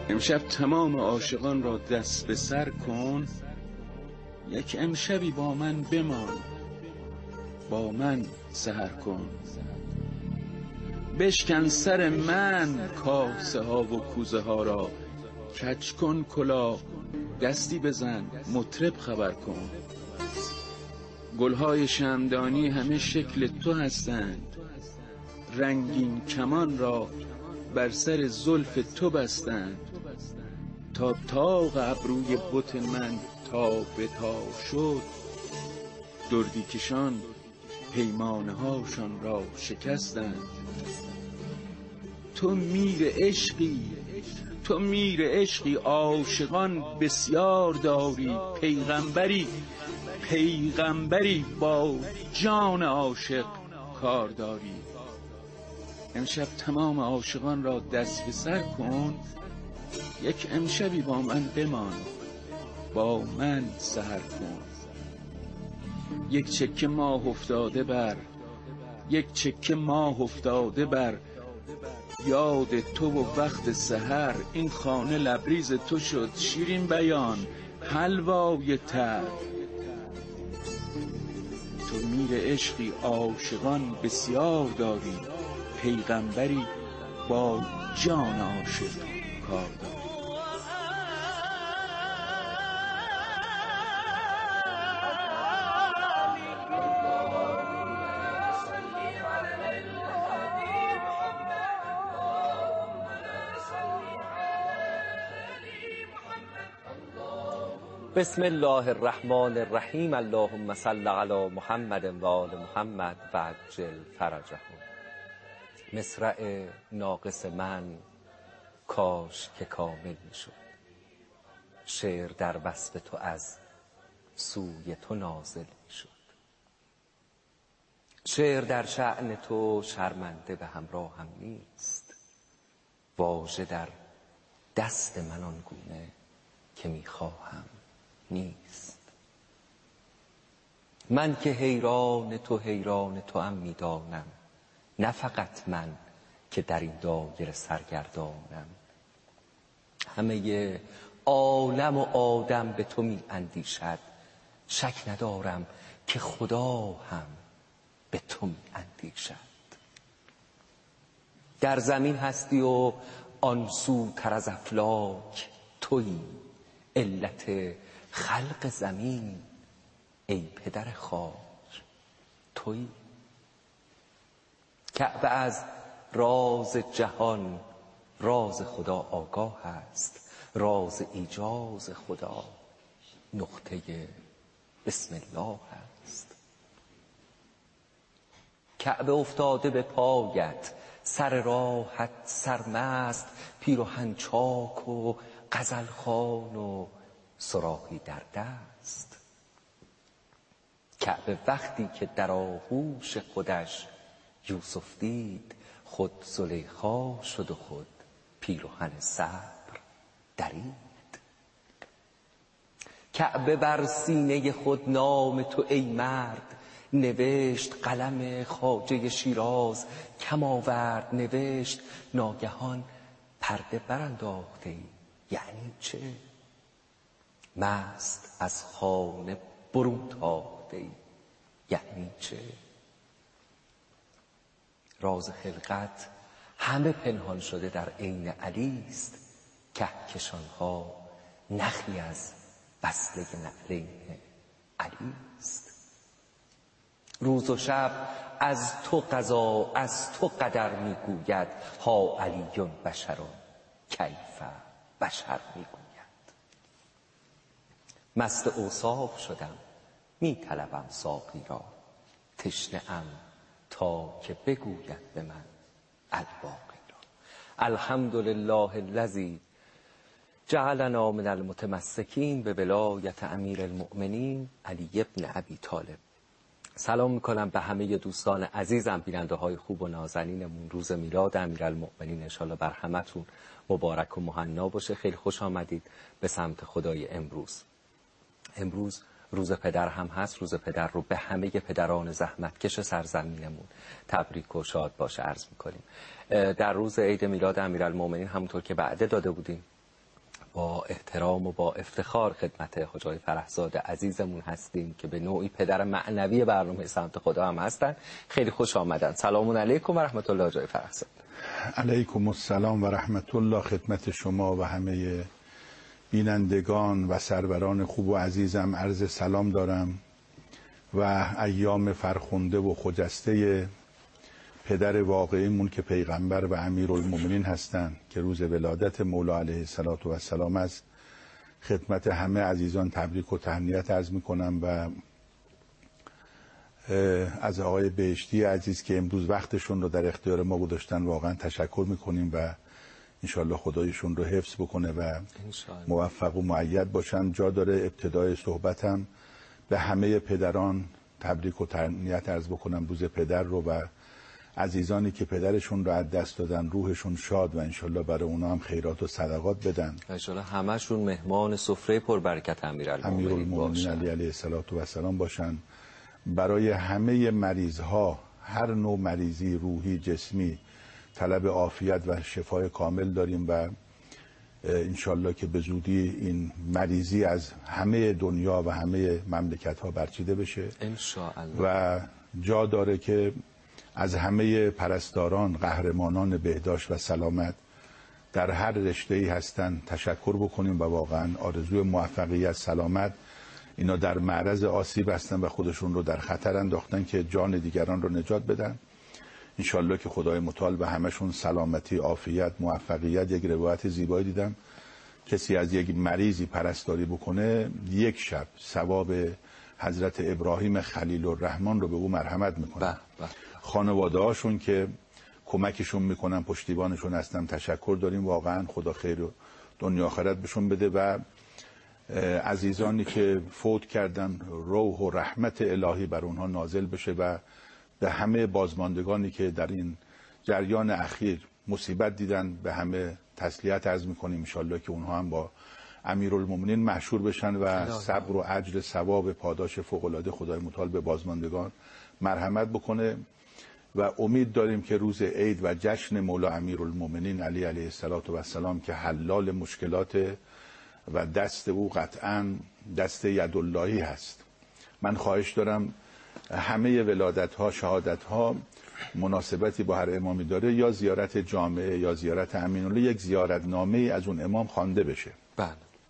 امشب تمام عاشقان را دست به سر کن، یک امشبی با من بمان، با من سحر کن. بشکن سر من کاسه ها و کوزه ها را، کج کن کلاه، دستی بزن، مطرب خبر کن. گلهای شمعدانی همه شکل تو هستند، رنگین کمان را بر سر زلف تو بستند. تا طاق ابروی بت من تا به تا شد، دردی کشان پیمانه هاشان را شکستند. تو میر عشقی، تو میر عشقی، عاشقان بسیار داری. پیغمبری، پیغمبری، با جان عاشق کار داری. امشب تمام عاشقان را دست به سر کن، یک امشبی با من بمان، با من سحر کن. یک چکه ماه افتاده بر، یک چکه ماه افتاده بر یاد تو و وقت سحر. این خانه لبریز تو شد شیرین بیان، حلوای تر. تو میر عشقی، عاشقان بسیار داری. پیغمبری، با جان عاشق کار داری. بسم الله الرحمن الرحیم. اللهم صل علی محمد و آل محمد و عجل فرجهم. مصرع ناقص من کاش که کامل می شد، شعر در وصف تو از سوی تو نازل می شد. شعر در شأن تو شرمنده به همراه هم نیست، واژه در دست من آنگونه که می خواهم نیست. من که حیران تو حیران تو هم می دانم، نه فقط من که در این دایره سرگردانم. همه عالم و آدم به تو می اندیشد، شک ندارم که خدا هم به تو می اندیشد. در زمین هستی و آن سوتر از افلاک تویی، علت خلق زمین ای پدر خاک تویی. کعبه از راز جهان راز خدا آگاه است، راز ایجاز خدا نقطه بسم الله است. کعبه افتاده به پایت، سر راحت سرمست، پیرهن چاک و غزل خوان و صراحی در دست. کعبه وقتی که در آغوش خودش یوسف دید، خود زلیخا شد و خود پیرهن صبر درید. کعبه بر سینه خود نام تو ای مرد نوشت، قلم خواجه شیراز کم آورد نوشت. ناگهان پرده برانداخته ای، یعنی چه؟ مست از خانه برون تاخته ای، یعنی چه؟ راز خلقت همه پنهان شده در عین علی است، کهکشانها نخی از وصله نعلین علی است. روز و شب از تو قضا از تو قدر میگوید، ها علی بشر کیف بشر میگوید. مست اوصاف شدم می طلبم ساقی را، تشنه ام تا که بگوید به من الباقی را. الحمدلله الذی جعلنا من المتمسکین به ولایت امیر المؤمنین علی ابن ابی طالب. سلام میکنم به همه دوستان عزیزم، بیننده های خوب و نازنینمون. روز میلاد امیرالمؤمنین انشالله بر همتون مبارک و مهنا باشه. خیلی خوش آمدید به سمت خدای امروز. امروز روز پدر هم هست. روز پدر رو به همه پدران زحمتکش سرزمینمون تبریک و شاد باشه عرض میکنیم. در روز عید میلاد امیرالمؤمنین همونطور که وعده داده بودیم با احترام و با افتخار خدمت حاج آقای فرحزاد عزیزمون هستیم که به نوعی پدر معنوی برنامه سمت خدا هم هستن. خیلی خوش آمدن. سلام علیکم و رحمت الله حاج آقای فرحزاد. علیکم السلام و رحمت الله خدمت شما و همه بینندگان و سروران خوب و عزیزم عرض سلام دارم و ایام فرخنده و خجسته پدر واقعیمون که پیغمبر و امیرالمومنین هستند که روز ولادت مولا علیه السلام است، خدمت همه عزیزان تبریک و تهنیت عرض میکنم و از آقای بهشتی عزیز که امروز وقتشون رو در اختیار ما گذاشتن واقعا تشکر میکنیم و انشالله خدایشون رو حفظ بکنه و موفق و مؤید باشن. جا داره ابتدای صحبتم به همه پدران تبریک و تهنیت عرض بکنم روز پدر رو و عزیزانی که پدرشون رو از دست دادن روحشون شاد و انشالله برای اونا هم خیرات و صدقات بدن. انشالله همشون مهمان سفره پربرکت امیرالمومنین علیه السلام باشن. برای همه مریضها، هر نوع مریضی روحی جسمی، طلب عافیت و شفای کامل داریم و انشالله که به زودی این مریضی از همه دنیا و همه مملکت ها برچیده بشه انشالله. و جا داره که از همه پرستاران، قهرمانان بهداشت و سلامت در هر رشته‌ای هستن تشکر بکنیم و واقعا آرزوی موفقیت، سلامت، اینا در معرض آسیب هستن و خودشون رو در خطر انداختن که جان دیگران رو نجات بدن. انشالله که خدای متعال به همشون سلامتی، عافیت، موفقیت. یک روایت زیبایی دیدم کسی از یک مریضی پرستاری بکنه یک شب ثواب حضرت ابراهیم خلیل الرحمن رو به او مرحمت میکنه. خانواده هاشون که کمکشون میکنن، پشتیبانشون هستن، تشکر داریم. واقعا خدا خیر و دنیا آخرت بهشون بده و عزیزانی که فوت کردن روح و رحمت الهی بر اونها نازل بشه و به همه بازماندگانی که در این جریان اخیر مصیبت دیدن به همه تسلیت عرض میکنیم. انشالله که اونها هم با امیرالمومنین محشور بشن و صبر و اجر ثواب پاداش فوق العاده خدای متعال به بازماندگان مرحمت بکنه و امید داریم که روز عید و جشن مولا امیرالمومنین علیه السلام که حلال مشکلات و دست او قطعا دست یداللهی هست. من خواهش دارم همه ولادت ها، شهادت ها مناسبتی با هر امامی داره، یا زیارت جامعه یا زیارت امین‌الله، یک زیارت نامه از اون امام خوانده بشه. بله.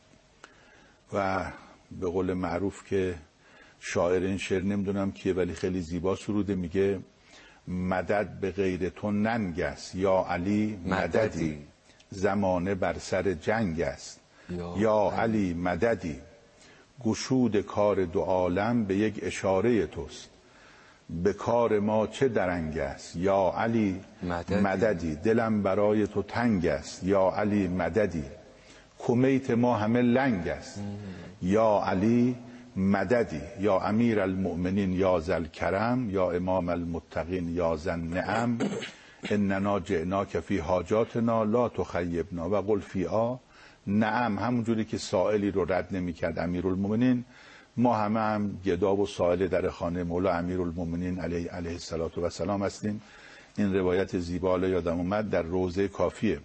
و به قول معروف که شاعر این شعر نمیدونم کیه ولی خیلی زیبا سروده، میگه مدد به غیر تو ننگ است یا علی مددی، زمانه بر سر جنگ است یا علی مددی، گشود کار دو عالم به یک اشاره توست، به کار ما چه درنگ است یا علی مددی، دلم برای تو تنگ است یا علی مددی، کمیت ما همه لنگ است یا علی مددی، یا امیر المؤمنین یا ذل کرم، یا امام المتقین یا ذن نعم، اننا جئناک فی حاجاتنا لا تخیبنا و قل فی نعم. همونجوری که سائلی رو رد نمی کرد امیرالمومنین، ما همه هم گدا و سائل در خانه مولا امیرالمومنین علیه السلام هستیم. این روایت زیبا یادم اومد در روضه کافیه،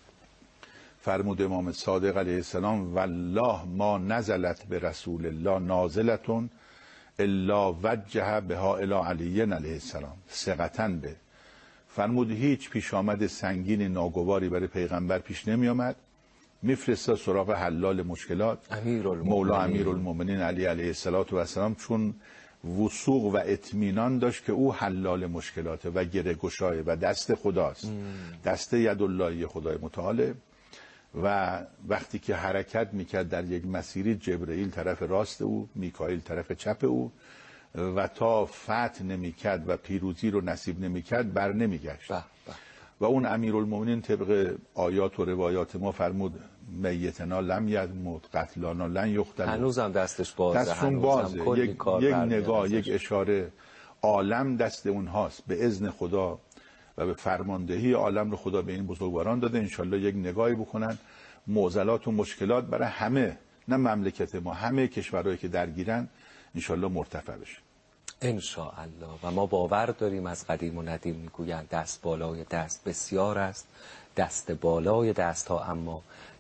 فرمود امام صادق علیه السلام والله ما نزلت به رسول الله نازلتون الا وجه بها الی علی علیه السلام ثقةً به، فرمود هیچ پیش آمد سنگین ناگواری برای پیغمبر پیش نمی آمد، میفرسته سراغ حلال مشکلات مولا امیرالمومنین علیه السلام، چون وثوق و اطمینان داشت که او حلال مشکلاته و گره گشایه و دست خداست، دست یداللهی خدای متعاله. و وقتی که حرکت میکرد در یک مسیری، جبرئیل طرف راست او، میکائیل طرف چپ او، و تا فتح نمیکرد و پیروزی رو نصیب نمیکرد بر نمیگشت. و اون امیرالمومنین طبق آیات و روایات ما فرمود میتنا لم یموت قتلانا لن یقتل، هنوزم دستش بازه، دستشون بازه. یک نگاه، یک اشاره، عالم دست اونهاست، به اذن خدا و به فرماندهی عالم رو خدا به این بزرگواران داده. انشالله یک نگاهی بکنن، معضلات و مشکلات برای همه، نه مملکت ما، همه کشورهایی که درگیرن انشالله مرتفع بشه انشاءالله. و ما باور داریم، از قدیم و ندیم میگویند دست بالای دست بسیار است، دست بالای دست ها اما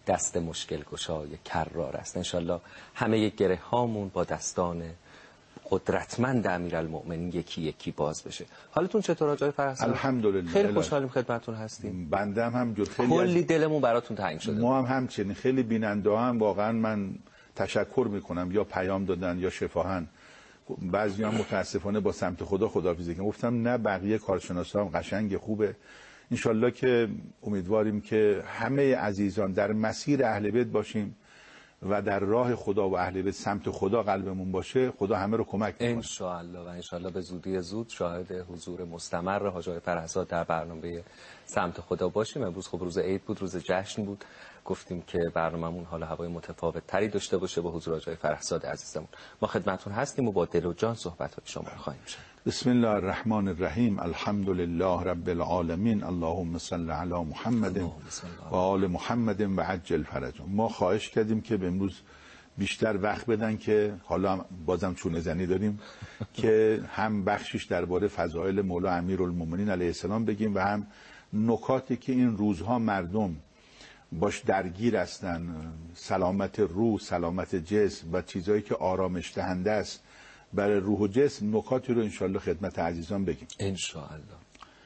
دست مشکل گشای کرار است. انشالله همه گره هامون با دستان قدرتمند امیرالمؤمنین یکی یکی باز بشه. حالتون چطور آقای فرهزاد؟ الحمدلله خیلی خوشحالیم خدمتتون هستیم. بنده هم همجور خیلی کلی دلمون براتون تنگ شده. ما هم همچنین خیلی بیننده هم واقعا من تشکر میکنم، یا پیام دادن یا شفاهن. بعضی هم متاسفانه با سمت خدا خداحافظی کردن. گفتم نه، بقیه کارشناسا هم قشنگ خوبه. انشالله که امیدواریم که همه عزیزان در مسیر اهل بیت باشیم و در راه خدا و اهل بیت سمت خدا قلبمون باشه. خدا همه رو کمک کنه انشالله. و انشالله به زودی زود شاهد حضور مستمر حاج آقای فرهزاد در برنامه سمت خدا باشیم. امروز خب روز عید بود، روز جشن بود، گفتیم که برنامه‌مون حال هوای متفاوت تری داشته باشه با حضور حاج آقای فرهزاد عزیزمون. ما خدمتتون هستیم و با دل و جان صحبت‌های شما رو خواهیم شنید. بسم الله الرحمن الرحیم. الحمد لله رب العالمین. اللهم صل علی محمد و آل محمد و عجل فرجهم. ما خواهش کردیم که امروز بیشتر وقت بدن که حالا بازم چونه زنی داریم که هم بخشش درباره فضائل مولا امیرالمومنین علیه السلام بگیم و هم نکاتی که این روزها مردم باش درگیر هستن، سلامت روح، سلامت جسم و چیزایی که آرامش دهنده است برای روح و جسم، نکاتی رو انشالله خدمت عزیزان بگیم انشالله.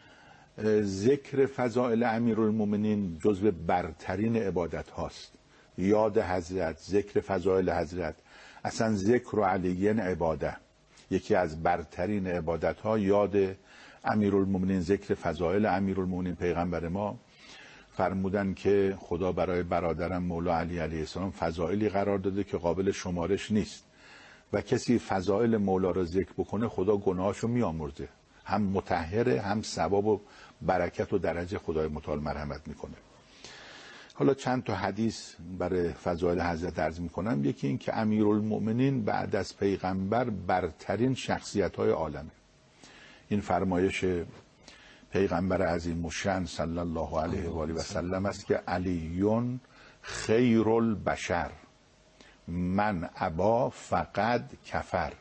ذکر فضائل امیرالمومنین جزو برترین عبادت هاست. یاد حضرت، ذکر فضائل حضرت، اصلا ذکر و علیین عباده، یکی از برترین عبادت ها یاد امیرالمومنین، ذکر فضائل امیرالمومنین. پیغمبر ما فرمودن که خدا برای برادرم مولا علی علیه السلام فضائلی قرار داده که قابل شمارش نیست و کسی فضائل مولا را ذکر بکنه خدا گناهاشو میامرزه، هم مطهره، هم ثواب و برکت و درجه خدای متعال مرحمت میکنه. حالا چند تا حدیث برای فضائل حضرت عرض میکنم. یکی این که امیرالمؤمنین بعد از پیغمبر برترین شخصیت های عالمه. این فرمایش پیغمبر عظیم الشأن صلی الله علیه و آله و سلم است که علیون خیر البشر من ابا فقد کفر.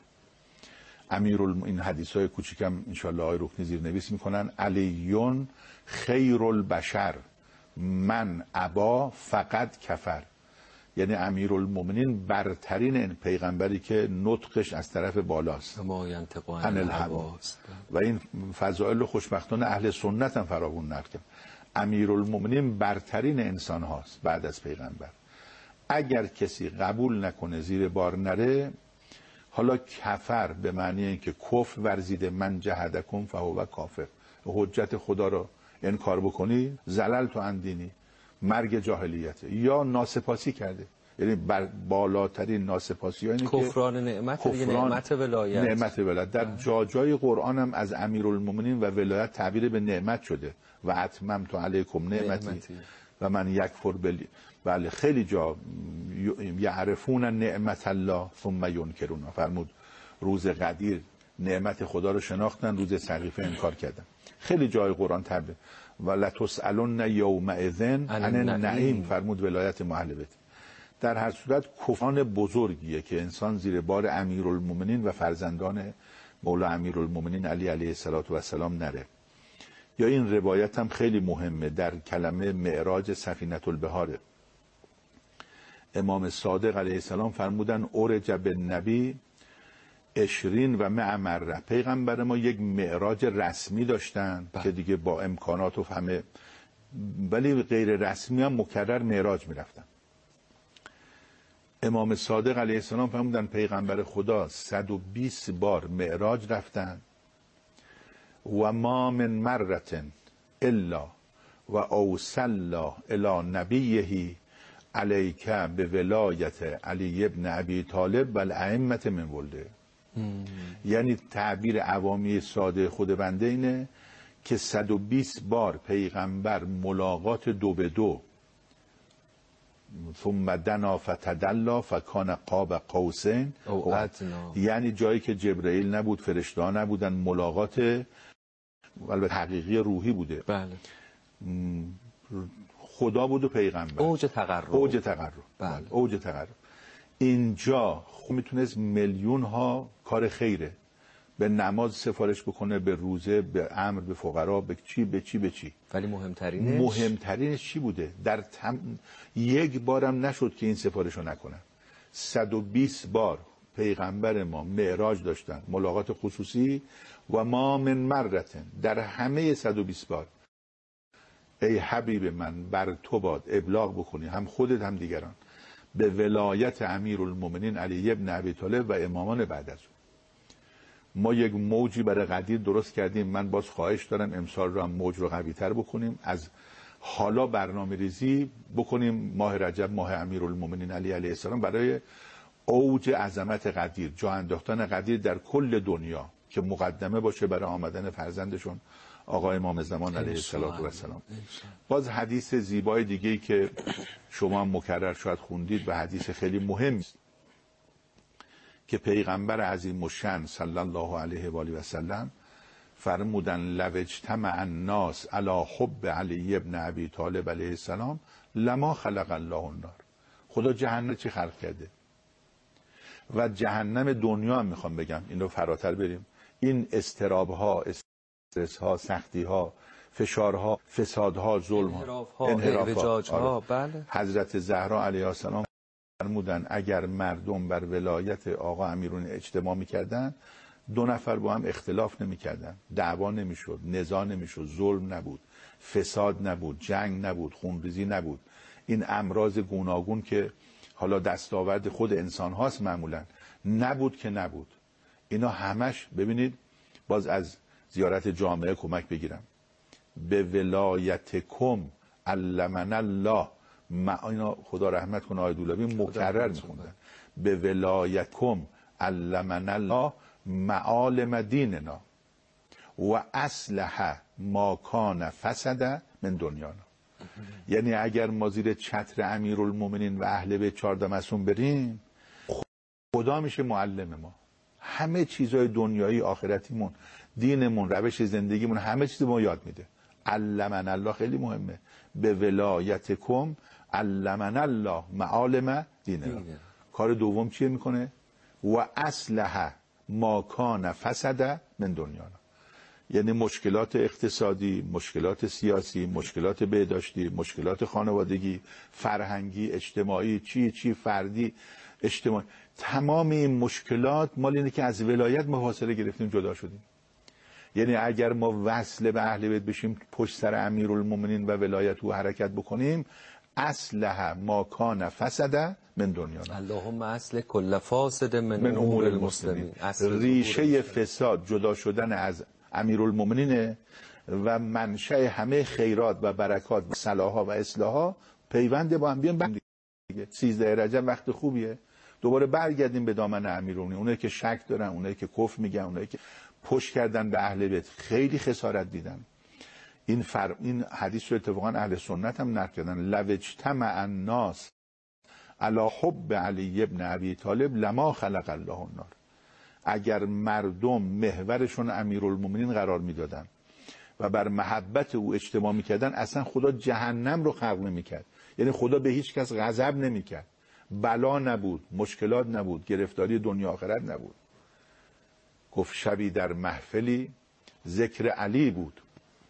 این حدیث های کوچیکم انشالله آقای رکنی زیر نویس میکنن. علیون خیر البشر من ابا فقد کفر، یعنی امیرالمومنین برترین پیغمبری که نطقش از طرف بالاست، عن الهوا. و این فضائل خوشبختانه اهل سنت هم فراوون نقل کرد. امیرالمومنین برترین انسان هاست بعد از پیغمبر. اگر کسی قبول نکنه، زیر بار نره، حالا کفر به معنی اینکه کفر ورزیده، من جهدکم فهو کافر، حجت خدا رو انکار بکنی زلل تو اندینی، مرگ جاهلیته، یا ناسپاسی کرده. یعنی بالاترین ناسپاسی ها اینه که کفران نعمت، نعمت ولایت. نعمت ولایت در جای قرآن هم از امیرالمومنین و ولایت تعبیر به نعمت شده. و اتممت علیکم نعمتی و من یکفر بله خیلی جا یعرفون نعمت الله ثم ینکرون. فرمود روز قدیر نعمت خدا رو شناختن، روز سقیفه انکار کردن. خیلی جای قرآن تعبیر و لتسألن یومئذ عن النعیم. فرمود ولایت اهل بیت. در هر صورت کفران بزرگیه که انسان زیر بار امیرالمومنین و فرزندان مولا امیرالمومنین علی علیه السلام نره. یا این روایت هم خیلی مهمه در کلمه معراج سفینة البحار. امام صادق علیه السلام فرمودن اورج بالنبی 20 و 100 مره. پیغمبر ما یک معراج رسمی داشتن که دیگه با امکانات و همه، ولی غیر رسمی هم مکرر معراج میرفتن. امام صادق علیه السلام فرمودن پیغمبر خدا 120 بار معراج رفتن و ما من مرة الا و اوصل الی نبیه علیک به ولایت علی ابن ابی طالب و الائمة من ولده. یعنی تعبیر عوامی ساده خود بنده اینه که 120 بار پیغمبر ملاقات 2 به 2 ثم دنا فتدلا فکان قاب قوسین، یعنی جایی که جبرئیل نبود، فرشته نبودن، ملاقات البته حقیقی روحی بوده. بله. خدا بود و پیغمبر. اوج تقرب. بله. اوج تقرب. اینجا میتونست میلیون ها کار خیره، به نماز سفارش بکنه، به روزه، به امر به فقرا، به چی. ولی مهمترینش چی بوده؟ یک بارم نشد که این سفارش رو نکنن. 120 بار پیغمبر ما معراج داشتن، ملاقات خصوصی، و ما من مرتن، در همه 120 بار ای حبیب من بر تو باد ابلاغ بکنی، هم خودت هم دیگران، به ولایت امیرالمومنین علی ابن ابی طالب و امامان بعد از او. ما یک موجی برای قدیر درست کردیم. من باز خواهش دارم امسال رو هم موج رو قوی تر بکنیم، از حالا برنامه ریزی بکنیم. ماه رجب ماه امیرالمومنین علی علیه السلام، برای اوج عظمت قدیر، جا انداختن قدیر در کل دنیا، که مقدمه باشه برای آمدن فرزندشون آقا امام زمان علیه السلام. باز حدیث زیبای دیگه‌ای که شما هم مکرر شاید خوندید و حدیث خیلی مهم است، که پیغمبر عظیم الشأن صلی الله علیه و آله و سلم فرمودن لو اجتمع الناس علی حب علی ابن ابی طالب علیه السلام لما خلق الله النار. خدا جهنم چی خلق کرده؟ و جهنم دنیا هم میخوام بگم، اینو فراتر بریم، این اضطراب‌ها، استرس‌ها، سختی‌ها، فشارها، فسادها، ظلم‌ها، انحراف‌ها، بله. حضرت زهرا علیها السلام فرمودن اگر مردم بر ولایت آقا امیرالمومنین اجتماع می‌کردن، دو نفر با هم اختلاف نمی‌کردن، دعوا نمی‌شد، نزاع نمی‌شد، ظلم نبود، فساد نبود، جنگ نبود، خونریزی نبود. این امراض گوناگون که حالا دستاورد خود انسان هاست معمولا، نبود که نبود. اینا همش ببینید، باز از زیارت جامعه کمک بگیرم، به ولایتکم علمنا الله، اینا خدا رحمت کنه آقای دولابی مکرر میخوندن، به ولایتکم علمنا الله معالم دیننا و اصلح ما کان فسد من دنیانا. یعنی اگر ما زیر چتر امیرالمومنین و اهل بیت 14 معصوم بریم، خدا میشه معلم ما. همه چیزهای دنیایی، آخرتیمون، دینمون، روش زندگیمون، همه چیز ما یاد میده. علمنا الله خیلی مهمه. به ولایتکم علمنا الله معالم دیننا. کار دوم چیه میکنه؟ و اصلح ما کان فسد من دنیانا. یعنی مشکلات اقتصادی، مشکلات سیاسی، مشکلات بهداشتی، مشکلات خانوادگی، فرهنگی، اجتماعی، چی فردی، اجتماعی، تمام این مشکلات مال اینه که از ولایت ما فاصله گرفتیم، جدا شدیم. یعنی اگر ما وصل به اهل بیت بشیم، پشت سر امیرالمومنین و ولایت او حرکت بکنیم، اصلح ما کان فسد من دنیانا. اللهم اصل کل فاسد من امور المسلمین. ریشه فساد جدا شدن از امیرالمومنین و منشأ همه خیرات و برکات و صلاح‌ها و اصلاح‌ها پیوند با هم بیان دیگه. 13 رجب وقت خوبیه دوباره برگردیم به دامن امیرالمومنین. اونایی که شک دارن، اونایی که کفر میگن، اونایی که پشت کردن به اهل بیت، خیلی خسارت دیدن. این حدیث رو اتفاقا اهل سنت هم نقل کردن، لو اجتمع الناس علی حب علی ابن ابی طالب لما خلق الله النار. اگر مردم محورشون امیرالمومنین قرار میدادن و بر محبت او اجتماع میکردن، اصلا خدا جهنم رو خلق نمیکرد. یعنی خدا به هیچ کس غضب نمیکرد، بلا نبود، مشکلات نبود، گرفتاری دنیا آخرت نبود. گفت شبی در محفلی ذکر علی بود،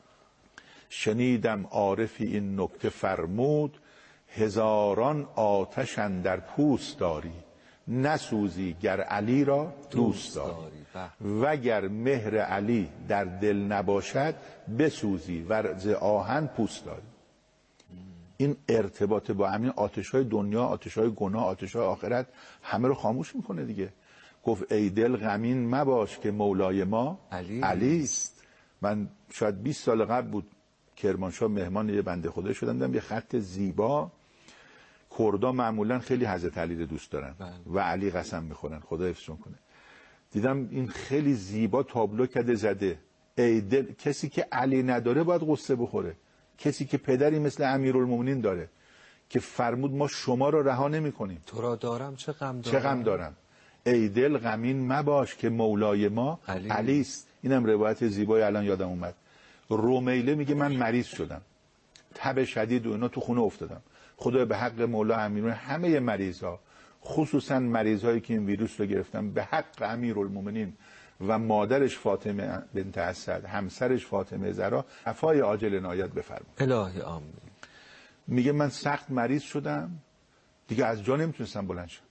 شنیدم عارفی این نکته فرمود، هزاران آتش اندر پوست داری، نسوزی گر علی را دوست داری، وگر مهر علی در دل نباشد بسوزی ورز آهن پوست داری. این ارتباط با همین آتش‌های دنیا، آتش‌های گناه، آتش‌های آخرت همه رو خاموش میکنه دیگه. گفت ای دل غمین مباش که مولای ما علی است. من شاید 20 سال قبل بود کرمانشاه مهمان یه بنده خدا شدم، دیدم یه خط زیبا، کردا معمولا خیلی حضرت علی رو دوست دارن و علی قسم میخورن، خدا حفظشون کنه. دیدم این خیلی زیبا تابلو کرده زده، ای دل، کسی که علی نداره باید قصه بخوره، کسی که پدری مثل امیرالمومنین داره که فرمود ما شما رو رها نمی‌کنیم، تو را دارم چه غم دارم. ای دل غمین مباش که مولای ما علی است. اینم روایت زیبای الان یادم اومد. رومیله میگه من مریض شدم، تب شدید و اینا، تو خونه افتادم. خدا به حق مولا امیرالمومنین همه مریضا، خصوصا مریضایی که این ویروس رو گرفتن، به حق امیرالمومنین و مادرش فاطمه بنت اسد، همسرش فاطمه زهرا عفای عاجل عنایت بفرما. الهی آمین. میگه من سخت مریض شدم دیگه، از جا نمیتونستم بلند شم.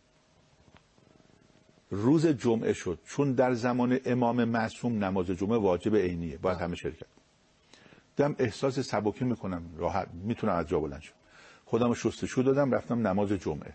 روز جمعه شد، چون در زمان امام معصوم نماز جمعه واجب عینیه، باید همه شرکت. دیدم احساس سبکی میکنم، راحت میتونم از جا بلند شم. خودم رو شستشو دادم، رفتم نماز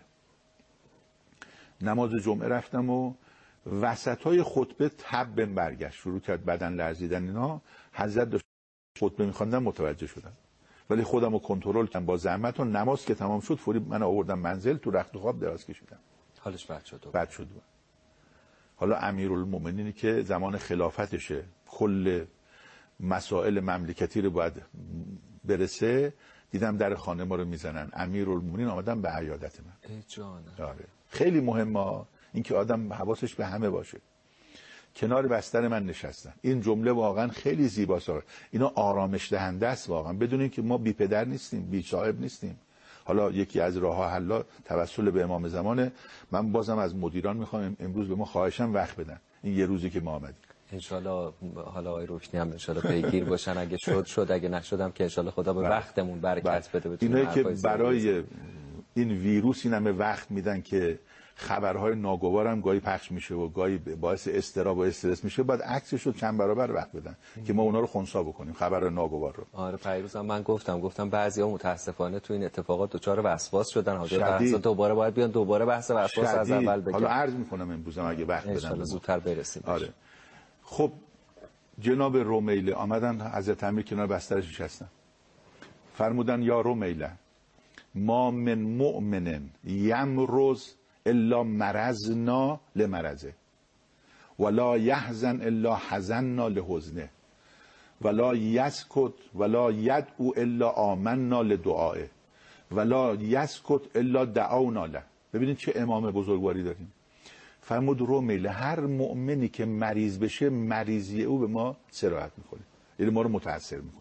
جمعه رفتم و وسطای خطبه تب برگشت، شروع کرد بدن لرزیدن اینا. حضرت داشت خطبه میخواندن، متوجه شدم ولی خودم رو کنترل کردم با زحمت و نماز که تمام شد فوری من آوردم منزل، تو رخت خواب دراز کشیدم. حالش بد شد. حالا امیرالمومنینی که زمان خلافتشه، کل مسائل مملکتی رو باید برسه، دیدم در خانه ما رو میزنن. امیرالمومنین آمدن به عیادت من. ای جانم. آره. خیلی مهمه این که آدم حواسش به همه باشه. کنار بستر من نشستن. این جمله واقعا خیلی زیباست. اینا آرامش دهنده است واقعا. بدونین که ما بی پدر نیستیم، بی صاحب نیستیم. حالا یکی از راه حل توسل به امام زمانه. من بازم از مدیران میخوام امروز به ما خواهشم وقت بدن، این یه روزی که ما آمدیم. انشالله حالا آقای رکنی هم انشالله پیگیر باشن، اگه شد اگه نشدم که انشالله خدا به وقتمون برکت بده. اینایی که برای این ویروس این همه وقت میدن که خبرهای ناگوار هم گاهی پخش میشه و گاهی باعث اضطراب و استرس میشه، باید عکسش رو چند برابر وقت بدن که ما اونا رو خنثی بکنیم، خبر ناگوار رو. آره پیروز هم من گفتم بعضیا متاسفانه تو این اتفاقات دچار وسواس شدن، حاضر دوباره باید بیان دوباره بحث وسواس از اول بگم. حالا عرض میکنم امروزم اگه وقت بدن ان شاءالله زودتر برسیم. آره. خب جناب رومیله آمدن، حضرت امیر کنار بسترش نشستن، فرمودن یا رومیله ما من مؤمن یمرض الا مرضنا لمرضه ولا یحزن الا حزننا لحزنه ولا یسکت ولا یدعو الا آمنا لدعائه ولا یسکت الا دعونا له. ببینید چه امام بزرگواری داریم. فرمود رومیله هر مؤمنی که مریض بشه، مریضی او به ما سرایت میکنه، یعنی ما رو متاثر میکنه.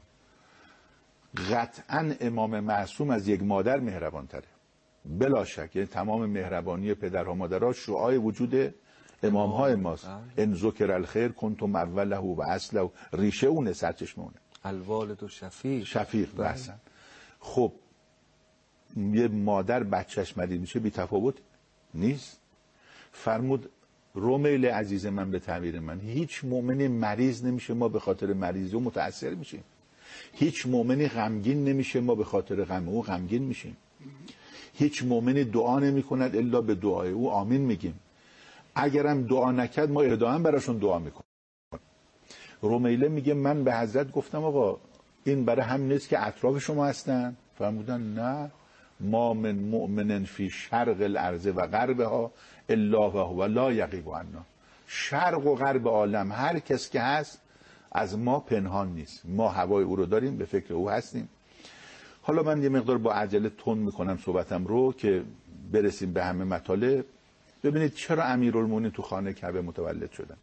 قطعا امام معصوم از یک مادر مهربان تره، بلا شک. یعنی تمام مهربانی پدرها مادرها شعاع وجود امام های ماست. ان ذکر الخیر کنتم اوله و اصله، ریشه اونه، سرچشمه اونه. الوالد شفیق بحثن. خب یه مادر بچهش مریض میشه بی تفاوت نیست. فرمود رومیل عزیز من به تعبیر من، هیچ مؤمنی مریض نمیشه ما به خاطر مریضی او متأثر میشیم. هیچ مؤمنی غمگین نمیشه ما به خاطر غم او غمگین میشیم. هیچ مؤمنی دعا نمیکند الا به دعای او آمین میگیم. اگرم دعا نکرد ما ادامه براشون دعا میکنیم. رومیله میگه من به حضرت گفتم آقا این برای هم نیست که اطراف شما هستن؟ فرمودن نه، ما من مؤمن فی شرق الارض و غربها الا و هو لا یغیب عنا. شرق و غرب عالم هر کس که هست از ما پنهان نیست. ما هوای او رو داریم، به فکر او هستیم. حالا من یه مقدار با عجله تند میکنم صحبتم رو که برسیم به همه مطالب. ببینید چرا امیرالمومنین تو خانه کعبه متولد شدن.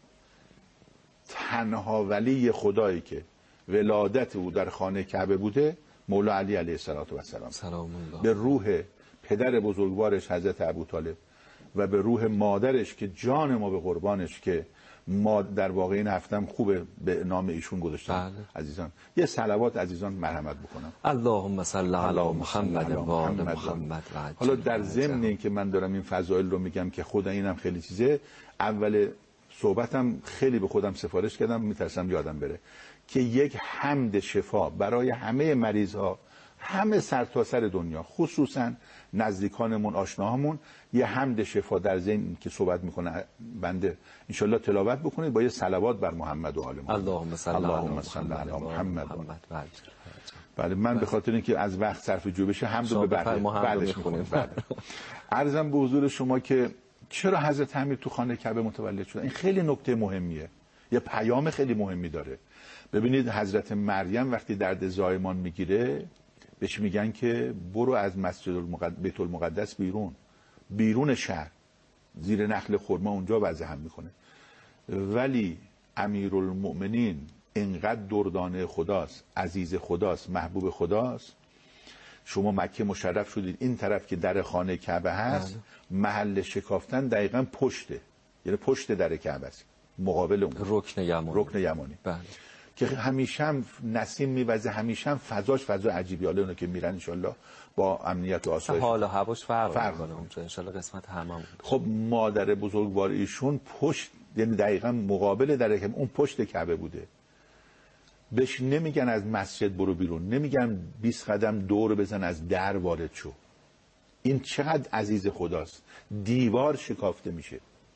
تنها ولی خدایی که ولادت او در خانه کعبه بوده مولا علی علیه السلام. به روح پدر بزرگوارش حضرت ابوطالب و به روح مادرش که جان ما به قربانش، که ما در واقع این هفتم خوبه به نام ایشون گذاشتم. عزیزان یه صلوات عزیزان مرحمت بکنم. اللهم صل علی محمد و آل محمد. حالا در ضمن این که من دارم این فضائل رو میگم که خود اینم خیلی چیزه، اول صحبتم خیلی به خودم سفارش کردم، میترسم یادم بره که یک حمد شفا برای همه مریض-ها، همه سرتاسر دنیا، خصوصا نزدیکانمون آشناهامون، یه حمد شفا در ذهن که صحبت میکنه بنده انشالله تلاوت بکنید با یه صلوات بر محمد و آل محمد. اللهم صل علی محمد. بله من به خاطر اینکه از وقت صرف جو بشه حمد رو به بعدش میکنیم. عرضم به حضور شما که چرا حضرت امیر تو خانه کعبه متولد شدن. این خیلی نکته مهمیه، یه پیام خیلی مهمی داره. ببینید حضرت مریم وقتی درد زایمان میگیره بهش میگن که برو از مسجد بیت المقدس بیرون شهر، زیر نخل خرما اونجا وضع هم میکنه. ولی امیرالمؤمنین اینقدر دردانه خداست، عزیز خداست، محبوب خداست. شما مکه مشرف شدید، این طرف که در خانه کعبه هست محل شکافتن دقیقاً پشته، یعنی پشت در کعبه است. مقابل اون رکن یمانی. بله. که همیشه هم نسیم میوزه، همیشه هم فضاش فضا عجیبی. حالا اونو که میرن انشالله با امنیت و آسایش حال و هواش فرق میکنه اونجا انشالله قسمت حمام. خب مادر بزرگوار ایشون پشت، یعنی دقیقاً مقابل در اون پشت کعبه بوده. بهش نمیگن از مسجد برو بیرون، نمیگن 20 قدم دور بزن از در وارد شو. این چقدر عزیز خداست. دیوار شکافته میشه.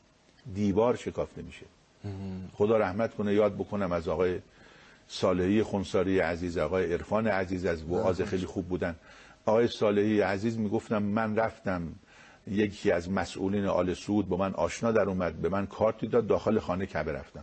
خدا رحمت کنه. یاد بکنم از آقای صالحی خنساری عزیز، آقای عرفان عزیز، از وعاظ خیلی خوب بودن. آقای صالحی عزیز میگفتم من رفتم، یکی از مسئولین آل سعود با من آشنا در اومد، به من کارتی داد، داخل خانه کعبه رفتم.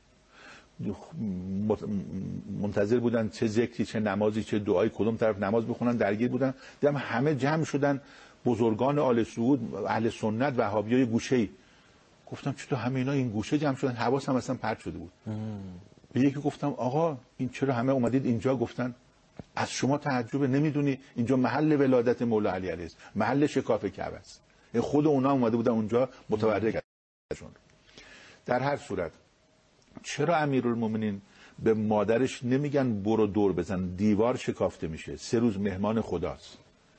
منتظر بودن چه ذکری، چه نمازی، چه دعایی، کدوم طرف نماز بخونن، درگیر بودن. دیدم همه جمع شدن، بزرگان آل سعود، اهل سنت، وهابیای گوشه‌ای. گفتم چطور همه اینا این گوشه جمع شدن؟ حواسم اصلا پرت شده بود. به یکی گفتم آقا این چرا همه اومدید اینجا؟ گفتن از شما تعجبه، نمیدونی اینجا محل ولادت مولا علی علیه السلام، محل شکاف کعبه است. خود اونا اومده بودن اونجا متبرک ازشون. در هر صورت چرا امیرالمومنین به مادرش نمیگن برو دور بزن؟ دیوار شکافته میشه. 3 روز مهمان خداست.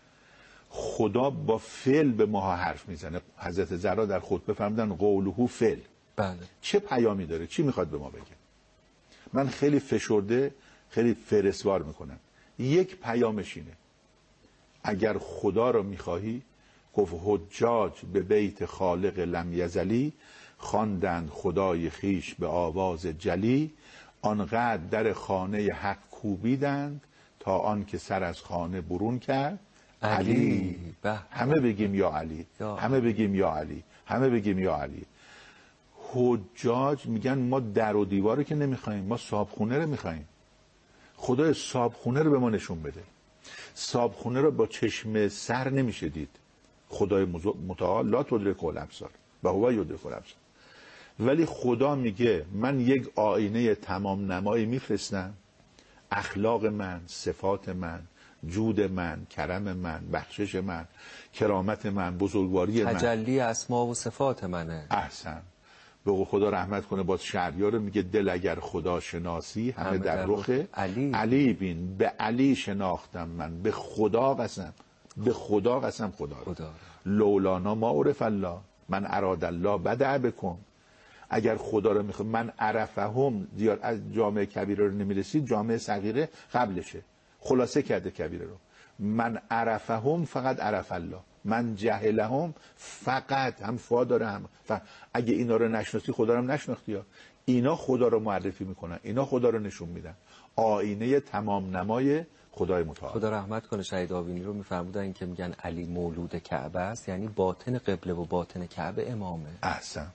خدا با فعل به ما حرف میزنه. حضرت زهرا در خطبه فرمودن قوله فعل. بله. چه پیامی داره؟ چی میخواد به ما بگه؟ من خیلی فشرده، خیلی فرسوار میکنم. یک پیامش اینه: اگر خدا رو میخواهی، گفت حجاج به بیت خالق لم یزلی، خواندند خدای خیش به آواز جلی، آنقدر در خانه حق کوبیدند تا آن که سر از خانه برون کرد علی. همه بگیم یا علی، همه بگیم یا علی، همه بگیم یا علی. حجاج میگن ما در و دیواره که نمیخوایم، ما صابخونه رو میخوایم. خدا صابخونه رو به ما نشون بده. صابخونه رو با چشم سر نمیشه دید. خدای متعال لا تدرک الابصار و هو یدرک الابصار. ولی خدا میگه من یک آینه تمام نمایی میفرستم، اخلاق من، صفات من، جود من، کرم من، بخشش من، کرامت من، بزرگواری من، تجلی اسما و صفات منه. احسن. به خدا رحمت کنه. باز شهریار میگه دل اگر خدا شناسی همه در رخ علی بین. به علی شناختم من، به خدا قسم، به خدا قسم خدا لولانا ما عرف الله من اراد الله بدع بکن. اگر خدا رو میخواد، من عرفهم، زیاد از جامعه کبیره رو نمیرسید، جامعه صغیره قبلشه. خلاصه کرده کبیره رو. من عرفهم فقط عرف الله، من جهلهم فقط، هم فا داره هم اگه اینا رو نشناسی خدا رو هم نشناختی. ها اینا خدا رو معرفی میکنن، اینا خدا رو نشون میدن. آینه تمام نمای خدای متعال. خدا رحمت کنه. شهید آوینی رو میفرمودن که میگن علی مولود کعبه است، یعنی باطن قبله و باطن کعبه امامه. احسن.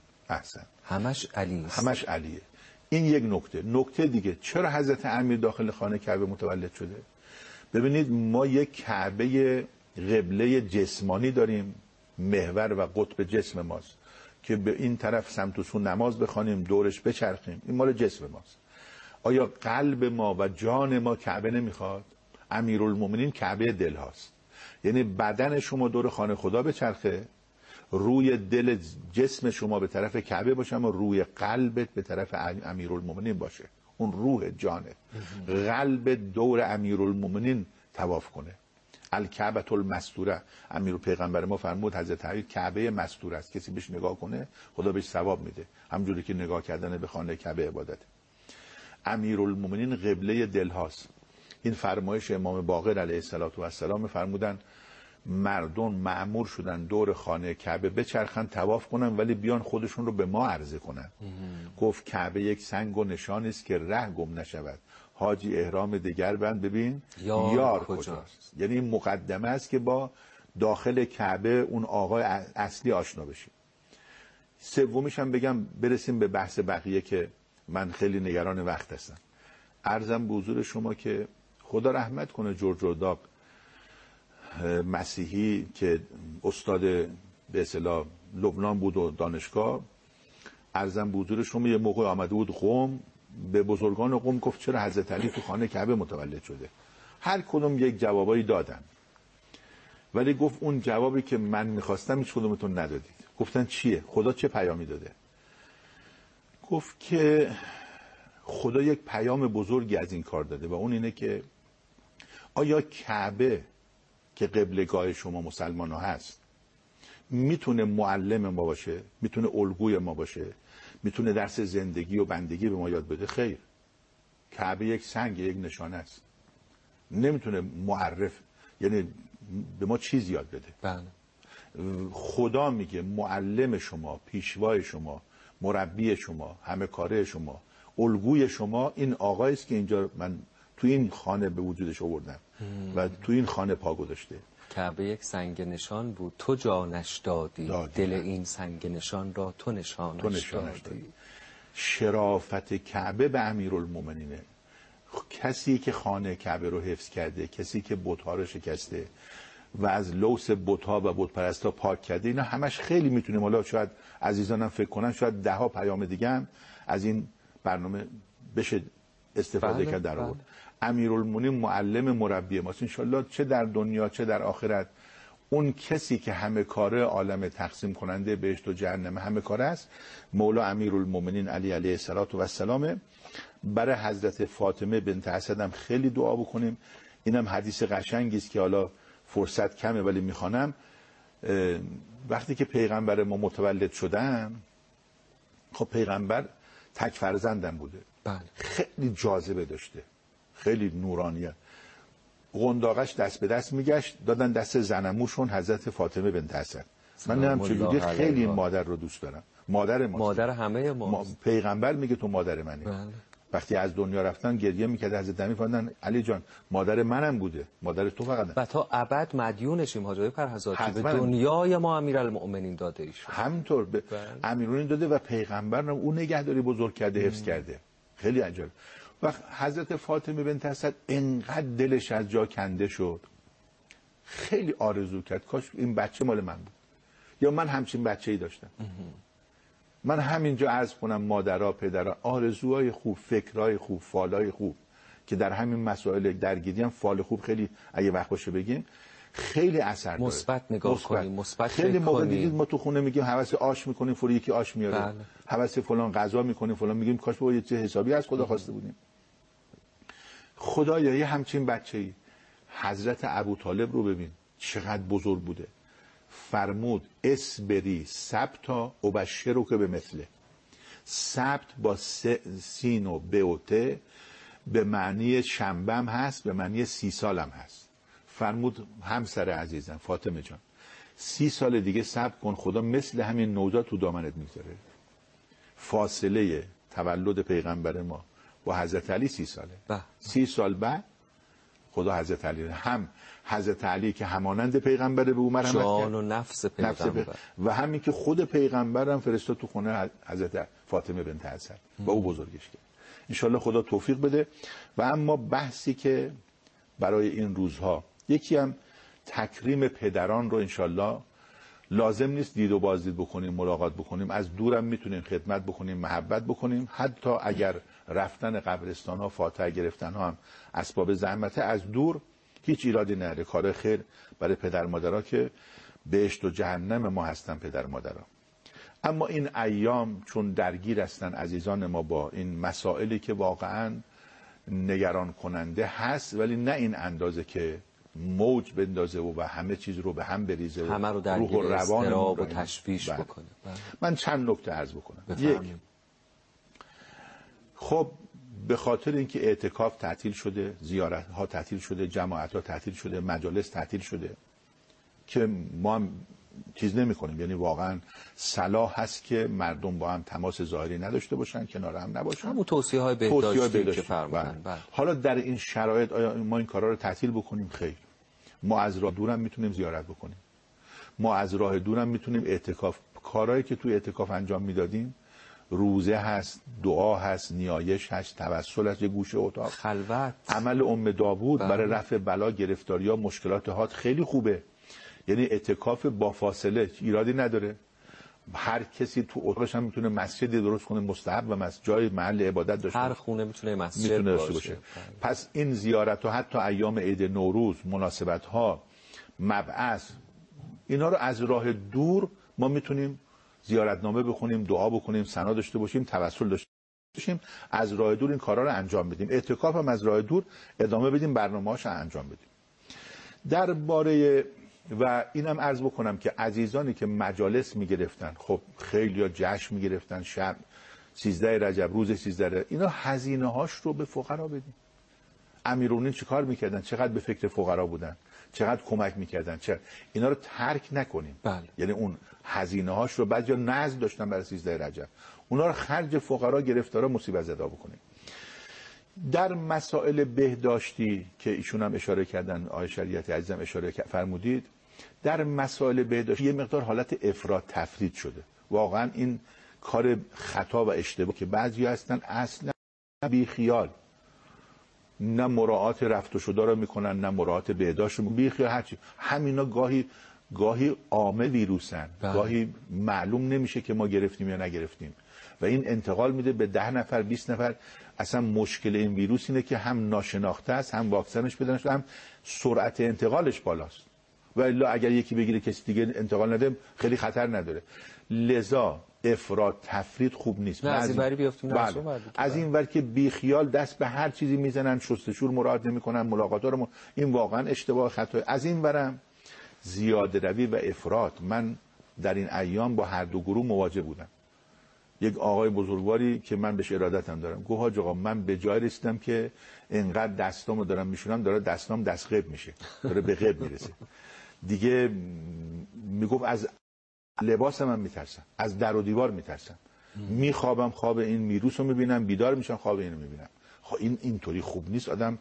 همش علی است. همش علیه. این یک نکته. نکته دیگه، چرا حضرت امیر داخل خانه کعبه متولد شده؟ ببینید ما یک کعبه قبله جسمانی داریم، محور و قطب جسم ماست که به این طرف سمت و سو نماز بخوانیم، دورش بچرخیم، این مال جسم ماست. آیا قلب ما و جان ما کعبه نمیخواد؟ امیرالمومنین کعبه دل هاست. یعنی بدن شما دور خانه خدا بچرخه، روی دل جسم شما به طرف کعبه باشه، و روی قلبت به طرف امیرالمومنین باشه. اون روح جانه. قلب دور امیرالمومنین طواف کنه. الکعبة المستوره. امیر پیغمبر ما فرمود حضرت علی کعبه مستوره است، کسی بهش نگاه کنه خدا بهش ثواب میده، همونجوری که نگاه کردن به خانه کعبه عبادت. امیرالمومنین قبله دل هاست. این فرمایش امام باقر علیه السلام فرمودن مردم مأمور شدن دور خانه کعبه بچرخن، طواف کنن، ولی بیان خودشون رو به ما عرضه کنن. گفت کعبه یک سنگ و نشانی است که ره گم نشود. حاجی احرام دیگر بند، ببین یار کجاست. یعنی این مقدمه است که با داخل کعبه اون آقای اصلی آشنا بشیم. سومیش هم بگم برسیم به بحث بقیه که من خیلی نگران وقت هستم. عرضم به حضور شما که خدا رحمت کنه جورج اوداق مسیحی که استاد به اصطلاح لبنان بود و دانشگاه، عرضم به حضور شما یه موقع آمده بود قم، به بزرگان قم گفت چرا حضرت علی تو خانه کعبه متولد شده؟ هر کدوم یک جوابایی دادن، ولی گفت اون جوابی که من میخواستم هیچ کدومتون ندادید. گفتن چیه؟ خدا چه پیامی داده؟ گفت که خدا یک پیام بزرگی از این کار داده و اون اینه که آیا کعبه که قبلگاه شما مسلمان ها هست میتونه معلم ما باشه، میتونه الگوی ما باشه، میتونه درس زندگی و بندگی به ما یاد بده؟ خیر، کعبه یک سنگ، یک نشانه است، نمیتونه معرف، یعنی به ما چیز یاد بده. بله. خدا میگه معلم شما، پیشوای شما، مربی شما، همه کاره شما، الگوی شما این آقایی است که اینجا من تو این خانه به وجودش آوردم و تو این خانه پا گذاشته. کعبه یک سنگ نشان بود، تو جانش دادی، دل این سنگ نشان را تو نشانش دادی. شرافت کعبه به امیرالمومنینه. کسی که خانه کعبه رو حفظ کرده، کسی که بت‌ها رو شکسته و از لوث بت‌ها و بت‌پرستا پاک کرده، اینا همش خیلی میتونیم، حالا شاید عزیزانم فکر کنن شاید 10 پیام دیگه هم از این برنامه بشه استفاده کرد در آورد. امیرالمومنین معلم مربی ماست انشالله، چه در دنیا چه در آخرت. اون کسی که همه کاره عالم تقسیم کننده بهشت و جهنم همه کاره است مولا امیرالمومنین علی علیه السلام. برای حضرت فاطمه بنت اسد هم خیلی دعا بکنیم. اینم حدیث قشنگی است که حالا فرصت کمه ولی میخوانم. وقتی که پیغمبر ما متولد شدن، خب پیغمبر تک فرزندم بوده. بله. خیلی جاذبه داشته، خیلی نورانیه. قنداقش دست به دست میگشت، دادن دست زنموشون حضرت فاطمه بنت اسد. من نمیدونم چجوری خیلی این مادر رو دوست دارم. مادر ما، مادر همه ما. پیغمبر میگه تو مادر منی. بله. وقتی از دنیا رفتن گریه میکرد حضرت امیر فرمودن علی جان مادر منم بوده، مادر تو فقط و تا ابد مدیونشیم حاج فرهزاد به دنیای ما امیرالمؤمنین داده ایشون. همینطور به امیرالمؤمنین داده و پیغمبر اون نگهداری بزرگ کرده، حفظ کرده. خیلی عجیب. و حضرت فاطمه بنت اسد انقدر دلش از جا کنده شد، خیلی آرزو کرد کاش این بچه مال من بود یا من همچین بچه‌ای داشتم. من همینجا عرض کنم مادرها، پدرها، آرزوهای خوب، فکرهای خوب، فالهای خوب که در همین مسائل درگیری هم فال خوب خیلی اگه وقت باشه بگیم خیلی اثر داره. مثبت نگاه کنیم، مثبت خیلی موقع دیدید ما تو خونه میگیم هوس آش میکنیم، فوری یکی آش میاره. هوس فلان غذا میکنیم، فلان میگیم کاش با یه چیز حسابی از خدا خواسته بودیم. خدایا یه همچین بچه‌ای. حضرت ابوطالب رو ببین چقدر بزرگ بوده. فرمود اسبری سبتا ابشرو که به مثله. سبت با سین و ب و ت به معنی شنبه هم هست، به معنی 30 سال هم هست. فرمود همسر عزیزم فاطمه جان 30 سال دیگه صبر کن، خدا مثل همین نوزاد تو دامنت میذاره. فاصله تولد پیغمبر ما با حضرت علی 30 ساله. 30 سال بعد خدا حضرت علی هم حضرت علی که همانند پیغمبر به او مرحمت کرد، جان و نفس پیغمبر و همین که خود پیغمبر هم فرستاد تو خونه حضرت فاطمه بنت اسد با او بزرگش کرد. انشالله خدا توفیق بده. و اما بحثی که برای این روزها یکی هم تکریم پدران رو انشالله لازم نیست دید و بازدید بکنیم، ملاقات بکنیم، از دورم میتونیم خدمت بکنیم، محبت بکنیم. حتی اگر رفتن قبرستان ها، فاتحه گرفتن ها هم اسباب زحمته، از دور هیچ ایرادی نداره. کار خیر برای پدر مادرها که بهشت و جهنم ما هستن پدر مادرها. اما این ایام چون درگیر هستن عزیزان ما با این مسائلی که واقعا نگران کننده هست، ولی نه این اندازه که موج بندازه و همه چیز رو به هم بریزه و همه رو درگیر روح و روان و تشویش بکنه. من چند نکته عرض بکنم. یک، خب به خاطر اینکه اعتکاف تعطیل شده، زیارت ها تعطیل شده، جماعت ها تعطیل شده، مجالس تعطیل شده که ما هم چیز نمی کنیم، یعنی واقعا صلاح هست که مردم با هم تماس ظاهری نداشته باشن، کنار هم نباشن. همون توصیه های بهداشتی که فرمودن. حالا در این شرایط آیا ما این کارا رو تعطیل بکنیم؟ خیر. ما از راه دورم میتونیم زیارت بکنیم، ما از راه دورم میتونیم اعتکاف، کارهایی که تو اعتکاف انجام میدادیم، روزه هست، دعا هست، نیایش هست، توسل هست، یه گوشه اتاق، خلوت، عمل ام داوود برای رفع بلا، گرفتاری ها، مشکلات هات خیلی خوبه. یعنی اعتکاف با فاصله ایرادی نداره. هر کسی تو اتاقش هم میتونه مسجدی درست کنه، مستحب و جای محل عبادت داشته باشه. هر خونه میتونه مسجد باشه. پس این زیارت ها حتی ایام عید نوروز، مناسبت ها، مبعث، اینا رو از راه دور ما میتونیم زیارتنامه بخونیم، دعا بکنیم، ثنا داشته باشیم، توسل داشته باشیم، از راه دور این کارا رو انجام بدیم. اعتکاف هم از راه دور ادامه بدیم، برنامه‌هاش رو انجام بدیم. درباره و اینم عرض بکنم که عزیزانی که مجالس میگرفتن، خب خیلی‌ها جشن میگرفتن، شب 13 رجب، روز 13 رجب، اینا هزینه هاش رو به فقرا بدیم. امیرالمومنین چیکار میکردن؟ چقدر به فکر فقرا بودن، چقدر کمک میکردن، اینا رو ترک نکنیم. بله. یعنی اون هزینه هاش رو بعضیا نذر داشتن برای 13 رجب، اونا رو خرج فقرا، گرفتارا، مصیبت زدا بکنیم. در مسائل بهداشتی که ایشون هم اشاره کردن، آقای شریعتی عزیزم اشاره فرمودید، در مسائل بهداشتی یه مقدار حالت افراط تفرید شده. واقعا این کار خطا و اشتباه که بعضی هستن اصلا بی خیال، نه مراعات رفت و شده رو میکنن، نه مراعات بهداشت رو، بی خیال هرچی. همینا گاهی عامل ویروسن، گاهی معلوم نمیشه که ما گرفتیم یا نگرفتیم و این انتقال میده به 10 نفر 20 نفر. اصلا مشکل این ویروس اینه که هم ناشناخته است، هم واکسنش بدنش، هم سرعت انتقالش بالاست و الا اگر یکی بگیره کسی دیگه انتقال نده خیلی خطر نداره. لذا افراط تفرید خوب نیست. نه از این وری بیافتیم، از این ور که بی خیال دست به هر چیزی میزنن، شستشور مراعات نمیکنن، ملاقاتا رو این واقعا اشتباه خطا. از این ورم زیاده روی و افراط. من در این ایام با هر دو گروه مواجه بودم. یک آقای بزرگواری که من بهش ارادتم دارم گفت حاج آقا من به جای رسیدم که اینقدر دستامو دارم میشونم، داره دستام دست قب میشه، داره به قب میرسه دیگه. میگفت از لباسم من میترسم، از در و دیوار میترسم، میخوابم خواب این ویروس رو میبینم، بیدار میشم خواب اینو میبینم. خب این اینطوری خوب نیست. آدم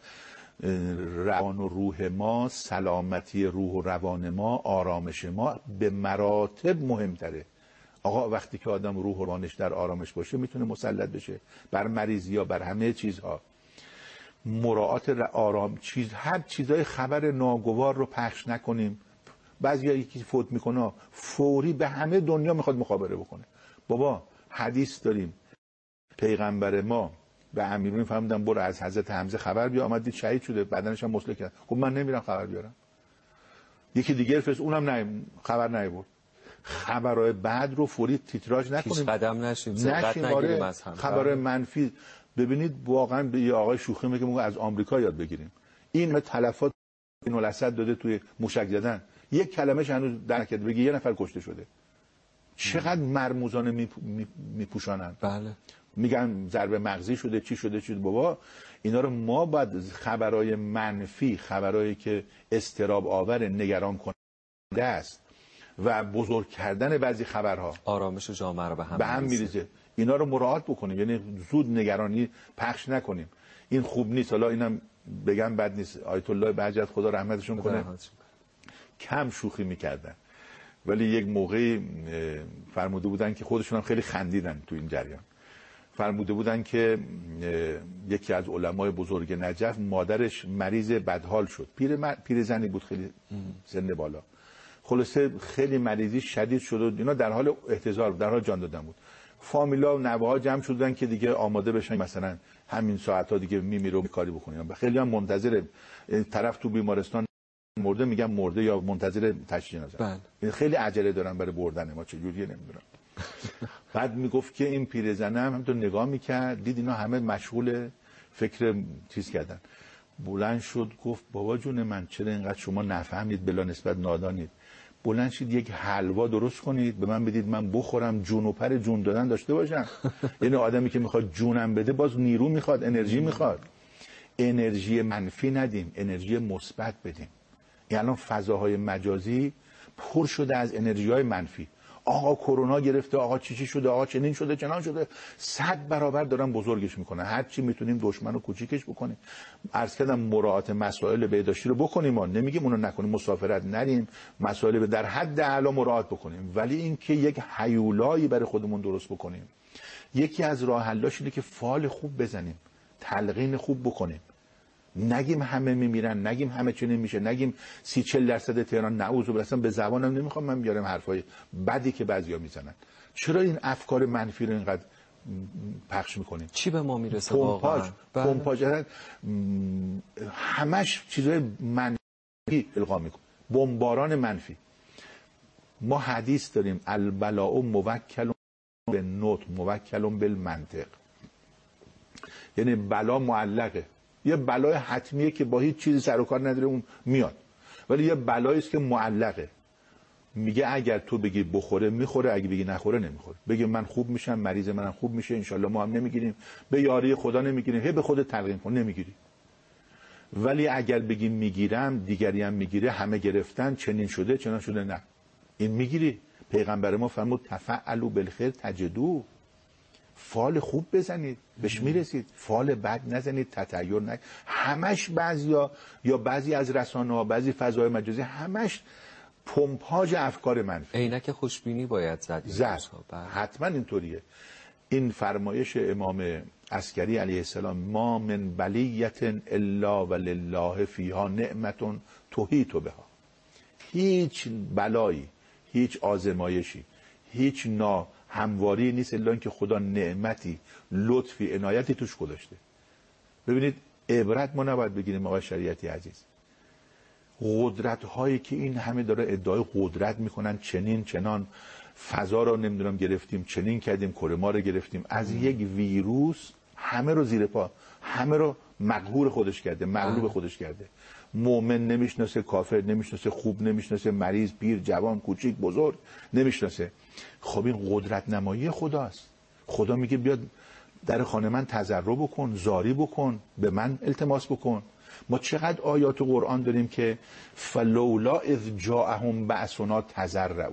روان و روح ما، سلامتی روح و روان ما، آرامش ما به مراتب مهمتره. آقا وقتی که آدم روح و روانش در آرامش باشه میتونه مسلط بشه بر مریضی ها، بر همه چیزها. مراعات آرام هر چیزای خبر ناگوار رو پخش نکنیم. بعضیا یکی فوت میکنه فوری به همه دنیا میخواد مخابره بکنه. بابا حدیث داریم، پیغمبر ما به امیرالمومنین فرمودن برو از حضرت حمزه خبر بیار، آمد دید شهید شده، بدنش هم مسلح کرد. خب من نمیرم خبر بیارم. یکی دیگه فرست، اونم خبر نیاورد. خبرهای بعد رو فوری تیتراژ نکنیم، پیش قدم نشیم، سرقت نگیریم از هم. خبرهای منفی ببینید واقعا به یه آقای شوخی میگه ما از آمریکا یاد بگیریم. این تلفات بین الاسد داده توی موشک زدن، یک کلمه‌ش هنوز در نکرده بگه یه نفر کشته شده. چقدر مرموزانه میپوشانن. بله. میگن ضربه مغزی شده، چی شده. بابا اینا رو ما باید خبرهای منفی، خبرهایی که اضطراب آور، نگران کننده است و بزرگ کردن بعضی خبرها آرامش جامعه رو به هم میریزه، اینا رو مراعات بکنیم. یعنی زود نگرانی پخش نکنیم. این خوب نیست. حالا اینم بگم بد نیست، آیت الله بهجت خدا رحمتشون کنه کم شوخی میکردن، ولی یک موقعی فرموده بودن که خودشون هم خیلی خندیدن تو این جریان. فرموده بودن که یکی از علمای بزرگ نجف مادرش مریض بدحال شد، پیرزنی بود، خیلی سن بالا. خلاصه خیلی مریضی شدید شد و اینا در حال احتضار، در حال جان دادن بود. فامیلا و نوه‌ها جمع شدن که دیگه آماده بشن، مثلا همین ساعت‌ها دیگه میمیره و کاری بکنن. خیلی هم منتظر طرف تو بیمارستان مرده، میگم مرده یا منتظر تشییع جنازه. خیلی عجله دارن برای بردن ما، چه جوریه نمیدونم. بعد میگفت که این پیرزنه هم همینطور نگاه میکرد، دید اینا همه مشغول فکر چیز کردن. بلند شد گفت بابا جون من چرا اینقدر شما نفهمید، بلا نسبت نادانید. بلند شید یک حلوا درست کنید به من بدید، من بخورم، جون و پر جون دادن داشته باشم. یعنی آدمی که میخواد جونم بده باز نیرو میخواد، انرژی میخواد. انرژی منفی ندیم، انرژی مثبت بدیم. الان فضاهای مجازی پر شده از انرژی‌های منفی. آقا کرونا گرفته، آقا چی شده، آقا چنین شده، چنان شده. 100 برابر دارن بزرگش میکنن. هر چی میتونیم دشمنو کوچیکش بکنیم. عرض کردم مراعات مسائل بهداشتی رو بکنیم، ما نمیگیم اونو نکنیم، مسافرت نریم، مسائل در حد اعلا مراعات بکنیم، ولی اینکه یک هیولایی برای خودمون درست بکنیم. یکی از راه حلاش اینه که فال خوب بزنیم، تلقین خوب بکنیم. نگیم همه میمیرن، نگیم همه چی نمیشه، نگیم 30-40% تهران نعوذ بالله. به زبانم نمیخوام من بیارم حرفای بدی که بعضیا میزنن. چرا این افکار منفی رو اینقدر پخش میکنیم؟ چی به ما میرسه واقعا؟ پمپاژ همش چیزای منفی القا میکنه، بمباران منفی. ما حدیث داریم البلاء موکل بالنطق موکل بالمنطق، یعنی بلا معلقه، یه بلای حتمیه که با هیچ چیزی سر و کار نداره اون میاد، ولی یه بلایی است که معلقه. میگه اگر تو بگی بخوره میخوره، اگه بگی نخوره نمیخوره. بگی من خوب میشم، مریض منم خوب میشه، انشالله ما هم نمیگیریم، به یاری خدا نمیگیریم، هی به خودت تلقین کن نمیگیری. ولی اگر بگی میگیرم دیگری هم میگیره، همه گرفتن، چنین شده چنان شده، نه این میگیری. پیغمبر ما فرمود تفعلوا بالخیر تجدوه، فال خوب بزنید بهش میرسید، فال بد نزنید تطیر نکنید. همش بعضیا یا بعضی از رسانه‌ها، بعضی فضای مجازی همش پمپاژ افکار منفی. عینک خوشبینی باید زد. حتما اینطوریه. این فرمایش امام عسکری علیه السلام ما من بلیت الا ولله فیها نعمت تحیط بها، هیچ بلایی، هیچ آزمایشی، هیچ همواری نیست الا اینکه خدا نعمتی، لطفی، عنایتی توش گذاشته. ببینید عبرت ما نباید بگیریم آقای شریعتی عزیز، قدرت هایی که این همه داره ادعای قدرت میکنن، چنین چنان فضا رو نمیدونم گرفتیم، چنین کردیم، کره ما رو گرفتیم، از یک ویروس همه رو زیر پا، همه رو مقهور خودش کرده، مغلوب خودش کرده. مؤمن نمیشناسه، کافر نمیشناسه، خوب نمیشناسه، مریض، پیر، جوان، کوچیک، بزرگ نمیشناسه. خب این قدرت نمایی خداست. خدا میگه بیاد در خانه من تضرع بکن، زاری بکن، به من التماس بکن. ما چقدر آیات قرآن داریم که فلولا اذ جاءهم بأسنا تضرعوا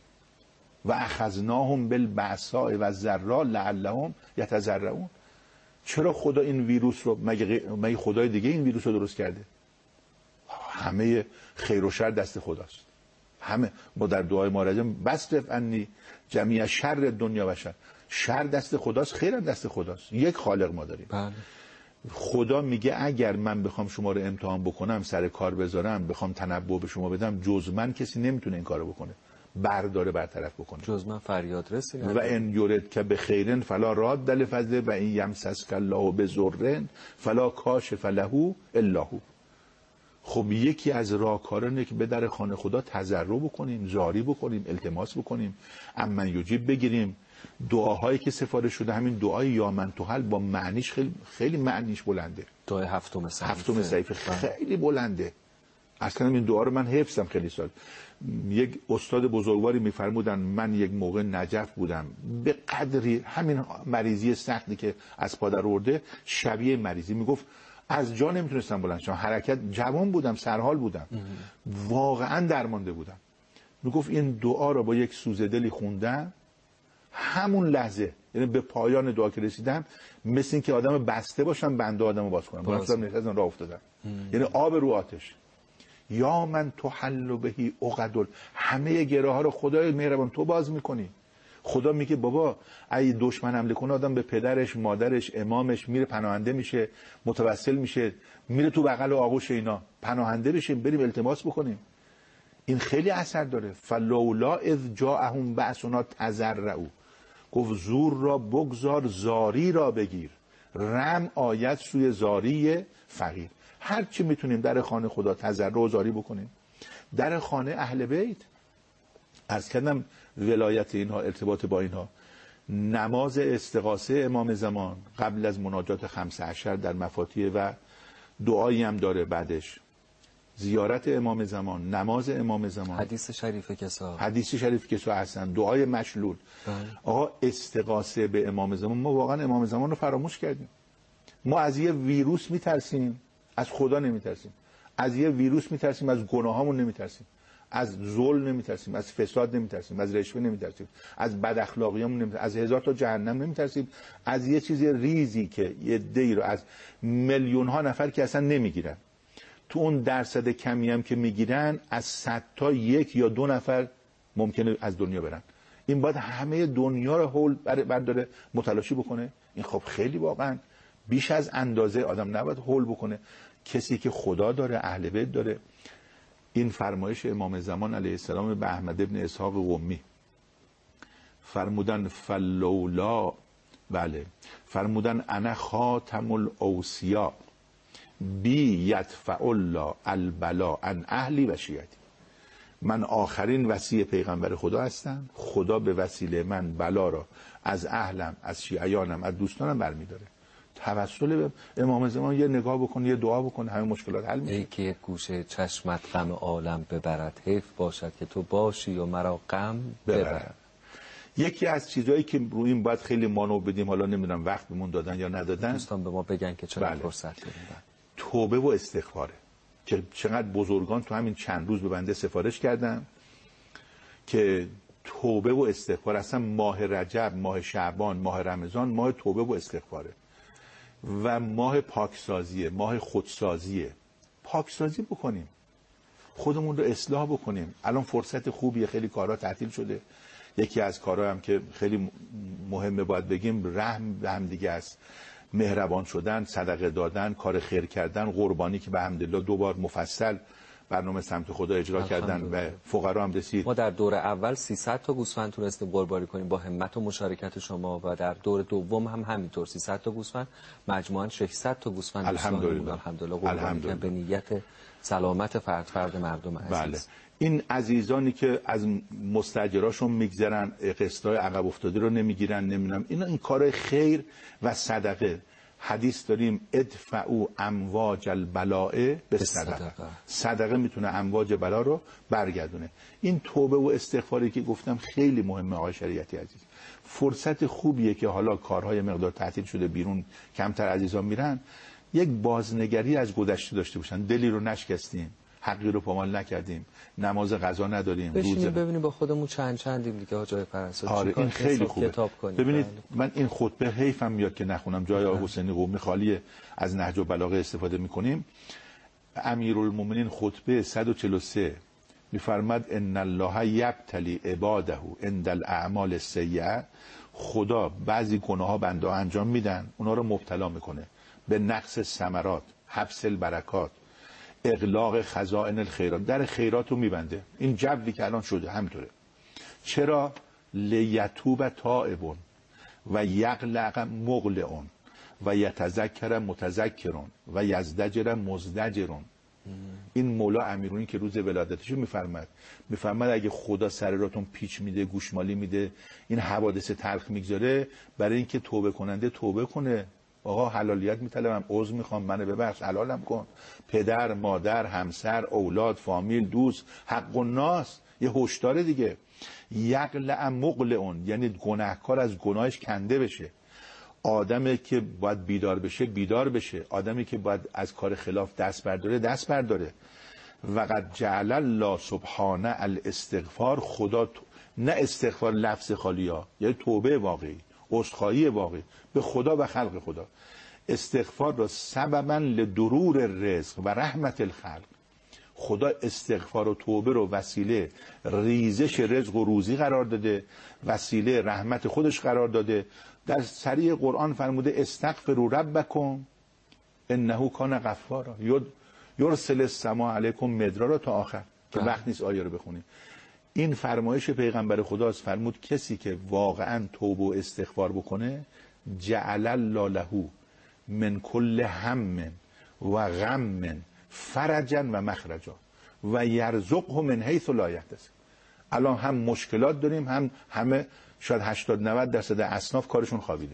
و اخذناهم بالبأساء والضراء لعلهم یتضرعون. چرا خدا این ویروس رو، مگه خدای دیگه این ویروس رو درست کرده؟ همه خیر و شر دست خداست. همه ما در دعای ما رجم بصرف عنی جمیع شر دنیا و شر دست خداست، خیر دست خداست. یک خالق ما داریم. بله. خدا میگه اگر من بخوام شما رو امتحان بکنم، سر کار بذارم، بخوام تنبؤ به شما بدم، جز من کسی نمیتونه این کارو بکنه، برداره برطرف بکنه. جز من فریاد رسی و ان یرد که به خیرن فلا راد لفضله و این یمسسک الله بضرن فلا کاشف له الا هو. خب یکی از راهکارانه که به در خانه خدا تضرع بکنیم، زاری بکنیم، التماس بکنیم، امن یجیب بگیریم. دعاهایی که سفارش شده، همین دعای یا من توحل با معنیش خیلی معنیش بلنده. دعای هفتم صحیفه خیلی بلنده. اصلا این دعا رو من حفظم خیلی سال. یک استاد بزرگواری میفرمودن، من یک موقع نجف بودم، به قدری همین مریضی سختی که از پادر آورده شبیه مریضی، میگفت از جا نمیتونستم بلند شم، حرکت، جوان بودم، سرحال بودم، واقعا درمانده بودم. میگفت این دعا رو با یک سوز دلی خوندم، همون لحظه، یعنی به پایان دعا که رسیدم، مثل این که آدم بسته باشم بنده آدمو باز کنم، باز نشستم راه افتادم. یعنی آب رو آتش. یا من تحل بهی عقد، همه گره ها رو خدای مهربان تو باز میکنی. خدا میگه بابا اگه دشمن حمله کنه آدم به پدرش، مادرش، امامش میره پناهنده میشه، متوسل میشه، میره تو بغل آغوش اینا پناهنده بشیم، بریم التماس بکنیم. این خیلی اثر داره. فلولا اذ جاءهم بأسنا تضرعوا، گفت زور را بگذار، زاری را بگیر. رم آیت سوی زاری فقیر. هر چی میتونیم در خانه خدا تضرع و زاری بکنیم. در خانه اهل بیت، عرض کردم ولایت اینها، ارتباط با اینها. نماز استغاثه امام زمان قبل از مناجات 15 در مفاتیح و دعایی هم داره بعدش. زیارت امام زمان، نماز امام زمان، حدیث شریف کسا هستن، دعای مشلول. آقا استغاثه به امام زمان، ما واقعا امام زمان رو فراموش کردیم. ما از یه ویروس میترسیم، از خدا نمیترسیم. از یه ویروس میترسیم، از گناهامون نمیترسیم. از ظلم نمیترسیم، از فساد نمیترسیم، از رشوه نمیترسیم، از بد اخلاقیامون نمیترسیم، از 1000 تا جهنم نمیترسیم، از یه چیز ریزی که یه دی رو از میلیون ها نفر که اصلا نمیگیرن، تو اون درصد کمی هم که میگیرن، از 100 تا 1 یا 2 نفر ممکنه از دنیا برن. این باید همه دنیا رو هول برداره متلاشی بکنه. این خب خیلی واقعا بیش از اندازه آدم نباید هول بکنه. کسی که خدا داره، اهل بیت داره. این فرمایش امام زمان علیه السلام به احمد ابن اسحاق قمی فرمودن فلولا، بله، فرمودن انا خاتم الاوصیا بی یدفع الله البلا عن اهلی و شیعتی. من آخرین وصی پیغمبر خدا هستم، خدا به وسیله من بلا را از اهلم، از شیعیانم، از دوستانم برمیداره. توسل به امام زمان یه نگاه بکن، یه دعا بکن، همه مشکلات حل میشه. ای که یک گوشه چشمت غم عالم ببرد، حیف باشد که تو باشی و مرا غم ببرد. یکی از چیزایی که روی این باید خیلی مانو بدیم، حالا نمیدونم وقت بهمون دادن یا ندادن، دوستان به ما بگن که چرا فرصت داریم. توبه و استغفاره که چقدر بزرگان تو همین چند روز به بنده سفارش کردن که توبه و استغفار، اصلا ماه رجب، ماه شعبان، ماه رمضان ماه توبه و استغفاره و ماه پاکسازیه، ماه خودسازیه. پاکسازی بکنیم، خودمون رو اصلاح بکنیم. الان فرصت خوبیه، خیلی کارها تعطیل شده. یکی از کارها هم که خیلی مهمه باید بگیم، رحم به هم دیگه است، مهربان شدن، صدقه دادن، کار خیر کردن، قربانی که به حمدالله 2 بار مفصل برنامه سمت خدا اجرا کردن و فقرا هم رسید. ما در دور اول 300 تا گوسفند تونستیم قربانی کنیم با همت و مشارکت شما و در دور دوم هم همینطور 300 تا گوسفند، مجموعاً 600 تا گوسفند الحمدلله قربانی کردن به نیت سلامت فرد مردم عزیز. بله. این عزیزانی که از مستاجراشون میگذرن، قسطای عقب افتاده رو نمیگیرن، نمیدونم، این کار خیر و صدقه. حدیث داریم ادفعوا امواج البلاء بالصدقه. صدقه میتونه امواج بلا رو برگردونه. این توبه و استغفاری که گفتم خیلی مهمه آقای شریعتی عزیز. فرصت خوبیه که حالا کارهای مقدار تعطیل شده، بیرون کمتر عزیزان میرن، یک بازنگری از گذشته داشته باشن. دلی رو نشکستیم، حقی رو پامال نکردیم، نماز قضا نداریم، بشینیم ببینیم با خودمون چندیم دیگه آقای پرستار. آره این خیلی خوبه. ببینید من این خطبه حیفم میاد که نخونم، جای آقای حسینی قمی خالیه، از نهج البلاغه استفاده میکنیم. امیرالمومنین خطبه 143 میفرماد ان الله یبتلی عباده عند الاعمال السیئه. خدا بعضی گناه‌ها بنده انجام میدن، اونا رو مبتلا میکنه به نقص ثمرات، حبس البرکات، اغلاق خزائن الخیرات، در خیرات رو میبنده. این جوی که الان شده همینطوره. چرا؟ لیتوب تائبون و یقلق مقلعون و یتذکر متذکرون و یزدجر مزدجرون. این مولا امیرونی که روز ولادتشو میفرماد اگه خدا سر راتون پیچ میده، گوشمالی میده، این حوادث تلخ میگذاره، برای اینکه توبه کننده توبه کنه. آقا حلالیت میطلبم، عذر میخوام، منو ببخش، حلالم کن. پدر، مادر، همسر، اولاد، فامیل، دوست، حق الناس، یه هشدار دیگه. یقلع مقلعون یعنی گناهکار از گناهش کنده بشه. آدمی که باید بیدار بشه بیدار بشه، آدمی که باید از کار خلاف دست برداره دست برداره. و قد جعل الله سبحانه الاستغفار، خدا نه استغفار لفظ خالی ها، یعنی توبه واقعی، عذرخواهی واقعی به خدا و خلق خدا. استغفار را سببا لدرور رزق و رحمت الخلق. خدا استغفار و توبه رو وسیله ریزش رزق و روزی قرار داده، وسیله رحمت خودش قرار داده. در سریع قرآن فرموده استغفروا ربکم انه کان غفارا یرسل السماء علیکم مدرارا تا آخر که وقت نیست آیه رو بخونیم. این فرمایش پیغمبر خداست. فرمود کسی که واقعا توبه و استغفار بکنه جعل الله له من کل هم و غم فرجا و مخرجا و یرزقه من حیث لا یحتسب. الان هم مشکلات داریم، هم همه شاید 80-90% اصناف کارشون خوابیده،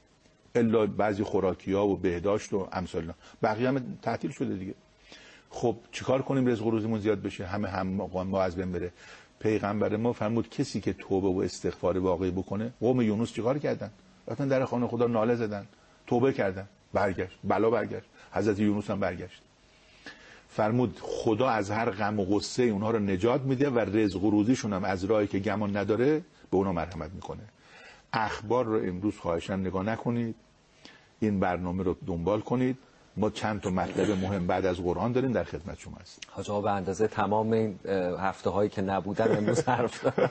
الا بعضی خوراکی‌ها و بهداشت و امثال اینا، بقیه هم تعطیل شده دیگه. خب چیکار کنیم رزق و روزیمون زیاد بشه، همه ما از بین بره؟ پیغمبر ما فرمود کسی که توبه و استغفار واقعی بکنه. قوم یونس چیکار کردن؟ رفتن در خانه خدا ناله زدن، توبه کردن، برگشت، بلا برگشت. حضرت یونس هم برگشت. فرمود خدا از هر غم و غصه اونها رو نجات میده و رزق و روزیشون هم از راهی که گمان نداره به اونا مرحمت میکنه. اخبار رو امروز خواهشاً نگاه نکنید، این برنامه رو دنبال کنید. ما چند تا مطلب مهم بعد از قرآن داریم، در خدمت شما هستیم. حاج آقا به اندازه تمام این هفته هایی که نبودن امروز حرف دارم.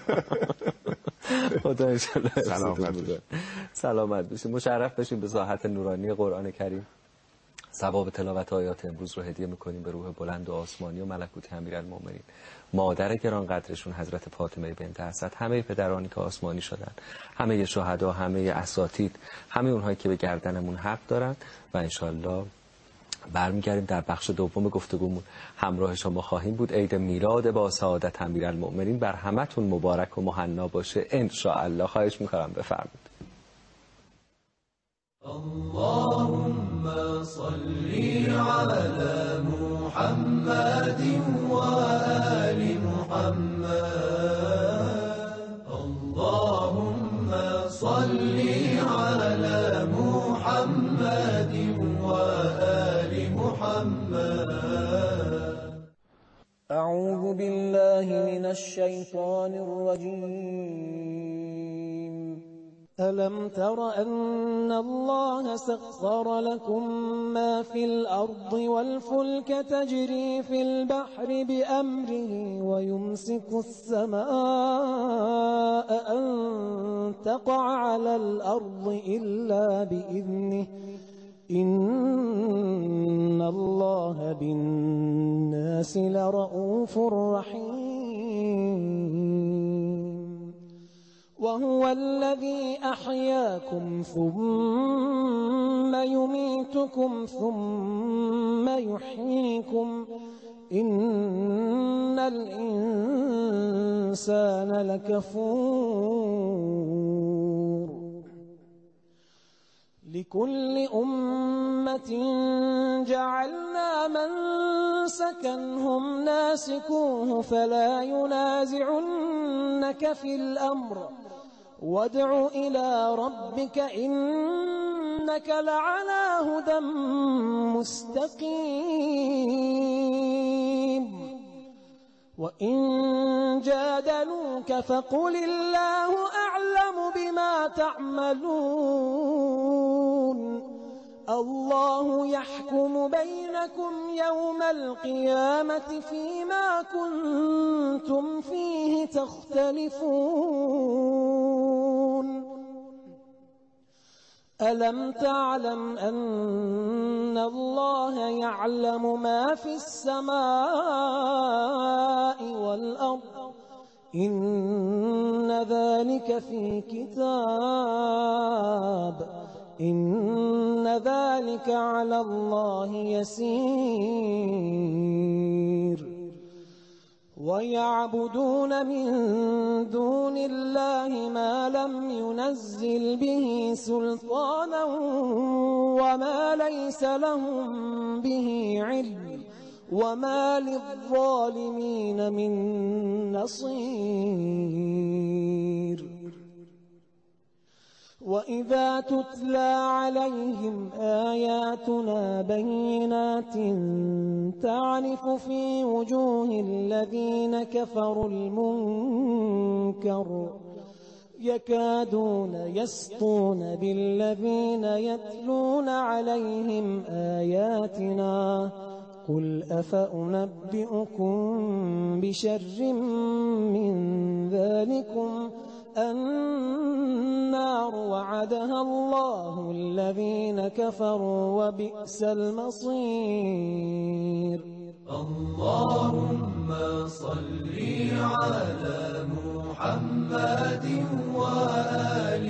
خدا انشالله سلامت بشید، مشرف بشید به ساحت نورانی قرآن کریم. ثواب تلاوت آیات امروز رو هدیه میکنیم به روح بلند و آسمانی و ملکوتی امیرالمومنین مادر گران قدرشون حضرت فاطمه بنت اسد، همه پدرانی که آسمانی شدن، همه شهدا، همه اساتید، همه اونهایی که به گردنمون حق دارن و انشالله برمیگردیم در بخش دوم گفتگومون همراه شما خواهیم بود. عید میلاد با سعادت امیرالمؤمنین بر همتون مبارک و مهنا باشه ان شاء الله. خواهش میکنم بفرمایید. اللهم صل على محمد وآل محمد. اللهم صل على محمد وآل محمد. أعوذ بالله من الشيطان الرجيم. ألم تر أن الله سخر لكم ما في الأرض والفلك تجري في البحر بأمره ويمسك السماء أن تقع على الأرض إلا بإذنه إن الله بالناس لرؤوف رحيم. وهو الذي أحياكم ثم يميتكم ثم يحييكم إن الإنسان لكفور. لكل أمة جعلنا منسكا هم ناسكوه فلا ينازعنك في الأمر وادع إلى ربك إنك لعلى هدى مستقيم. وإن جادلوك فقل الله أعلم بما تعملون. الله يحكم بينكم يوم القيامة فيما كنتم فيه تختلفون. ألم تعلم أن الله يعلم ما في السماء والأرض إن ذلك في كتاب إن ذلك على الله يسير. ويعبدون من دون الله ما لم ينزل به سلطانا وما ليس لهم به علم وما للظالمين من نصير. وإذا تتلى عليهم آياتنا بينات تعرف في وجوه الذين كفروا المنكر يكادون يسطون بالذين يتلون عليهم آياتنا قل أفأنبئكم بشر من ذلكم النار وعدها الله الذين كفروا وبئس المصير. اللهم صل على محمد وآل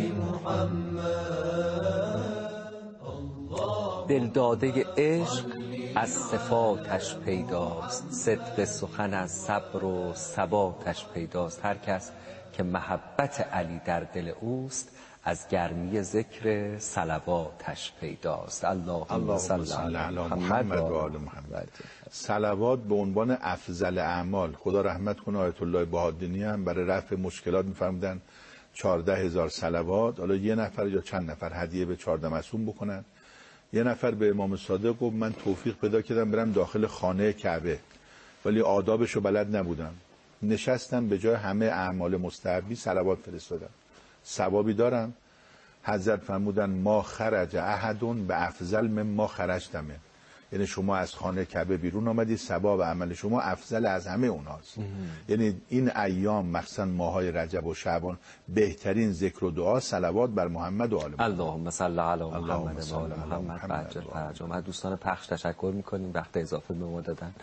محمد. دلداده عشق از صفاتش پیداست، صدق سخن از صبر و ثباتش پیداست. هر کس که محبت علی در دل اوست از گرمی ذکر صلواتش پیداست. اللهم صل علی محمد و آل محمد. صلوات به عنوان افضل اعمال، خدا رحمت کنه آیت الله بهادینی هم برای رفع مشکلات می‌فرمودن 14,000 صلوات، حالا یه نفر یا چند نفر هدیه به 14 معصوم بکنن. یه نفر به امام صادق گفت من توفیق پیدا کردم برم داخل خانه کعبه ولی آدابشو بلد نبودم، نشستم به جای همه اعمال مستحبی صلوات فرستادم، ثوابی دارم؟ حضرت فرمودن ما خرج احدون به افضل مما خرجتم، یعنی شما از خانه کعبه بیرون آمدید ثواب عمل شما افضل از همه اوناست. یعنی این ایام مخصوصا ماهای رجب و شعبان بهترین ذکر و دعا صلوات بر محمد و آل محمد. اللهم صل علی محمد و آل محمد. عجل فرج. ما دوستان پخش تشکر میکنیم وقت اضافه به ما دادن.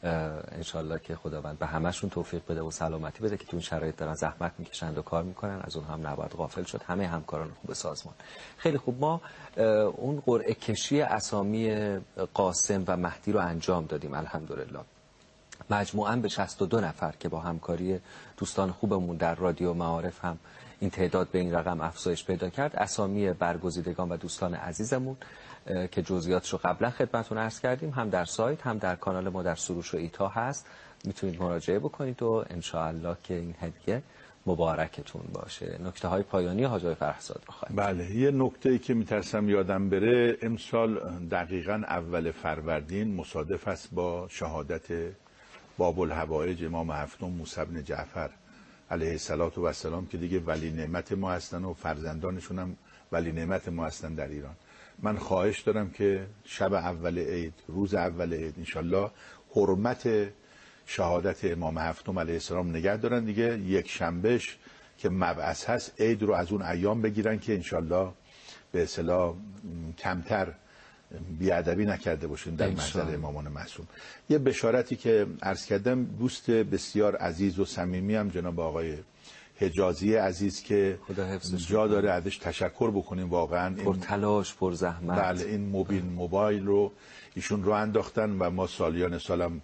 انشالله که خداوند به همشون توفیق بده و سلامتی بده که تو این شرایط دارن زحمت میکشند و کار میکنن. از اون هم نباید غافل شد، همه همکاران خوب سازمان. خیلی خوب، ما اون قرعه کشی اسامی قاسم و مهدی رو انجام دادیم الحمدلله. مجموعاً به 62 نفر که با همکاری دوستان خوبمون در رادیو معارف هم این تعداد به این رقم افزایش پیدا کرد. اسامی برگزیدگان و دوستان عزیزمون که جزئیاتش رو قبلا خدمتتون عرض کردیم، هم در سایت هم در کانال ما در سروش و ایتا هست، میتونید مراجعه بکنید و انشاءالله که این هدیه مبارکتون باشه. نکته های پایانی حاج آقای فرهزاد رو خواهیم. بله، یه نکته‌ای که میترسم یادم بره، امسال دقیقاً اول فروردین مصادف است با شهادت باب الحوائج امام هفتم موسی بن جعفر علیه السلام که دیگه ولی نعمت ما هستن و فرزندانشون هم ولی نعمت ما هستن در ایران. من خواهش دارم که شب اول عید، روز اول عید انشالله حرمت شهادت امام هفتم علیه السلام نگه دارن دیگه. یک شنبهش که مبعث هست عید رو از اون ایام بگیرن که انشالله به اصطلاح کمتر بیادبی نکرده باشیم در محضر امامان معصوم. یه بشارتی که عرض کردم، دوست بسیار عزیز و صمیمی هم جناب آقای حجازی عزیز که جا داره ازش تشکر بکنیم، واقعا پر تلاش پر زحمت. بله، این موبایل رو ایشون رو انداختن و ما سالیان سالم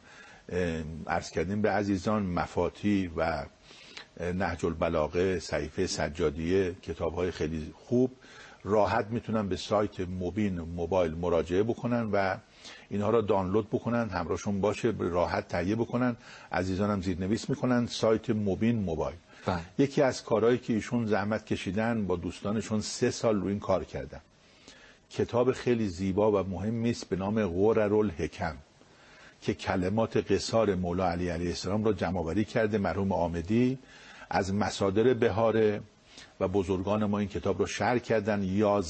عرض کردیم به عزیزان مفاتی و نهج البلاغه، صحیفه سجادیه، کتاب‌های خیلی خوب راحت میتونن به سایت مبین موبایل مراجعه بکنن و اینها را دانلود بکنن، همراهشون باشه، راحت تهیه بکنن. عزیزانم زیرنویس میکنن سایت مبین موبایل. یکی از کارهایی که ایشون زحمت کشیدن با دوستانشون 3 سال رو این کار کردن. کتاب خیلی زیبا و مهمی است به نام غرر الحکم که کلمات قصار مولا علی علیه السلام را جمع‌آوری کرده مرحوم آمدی از مصادر بهاره و بزرگان ما این کتاب رو شرح کردن.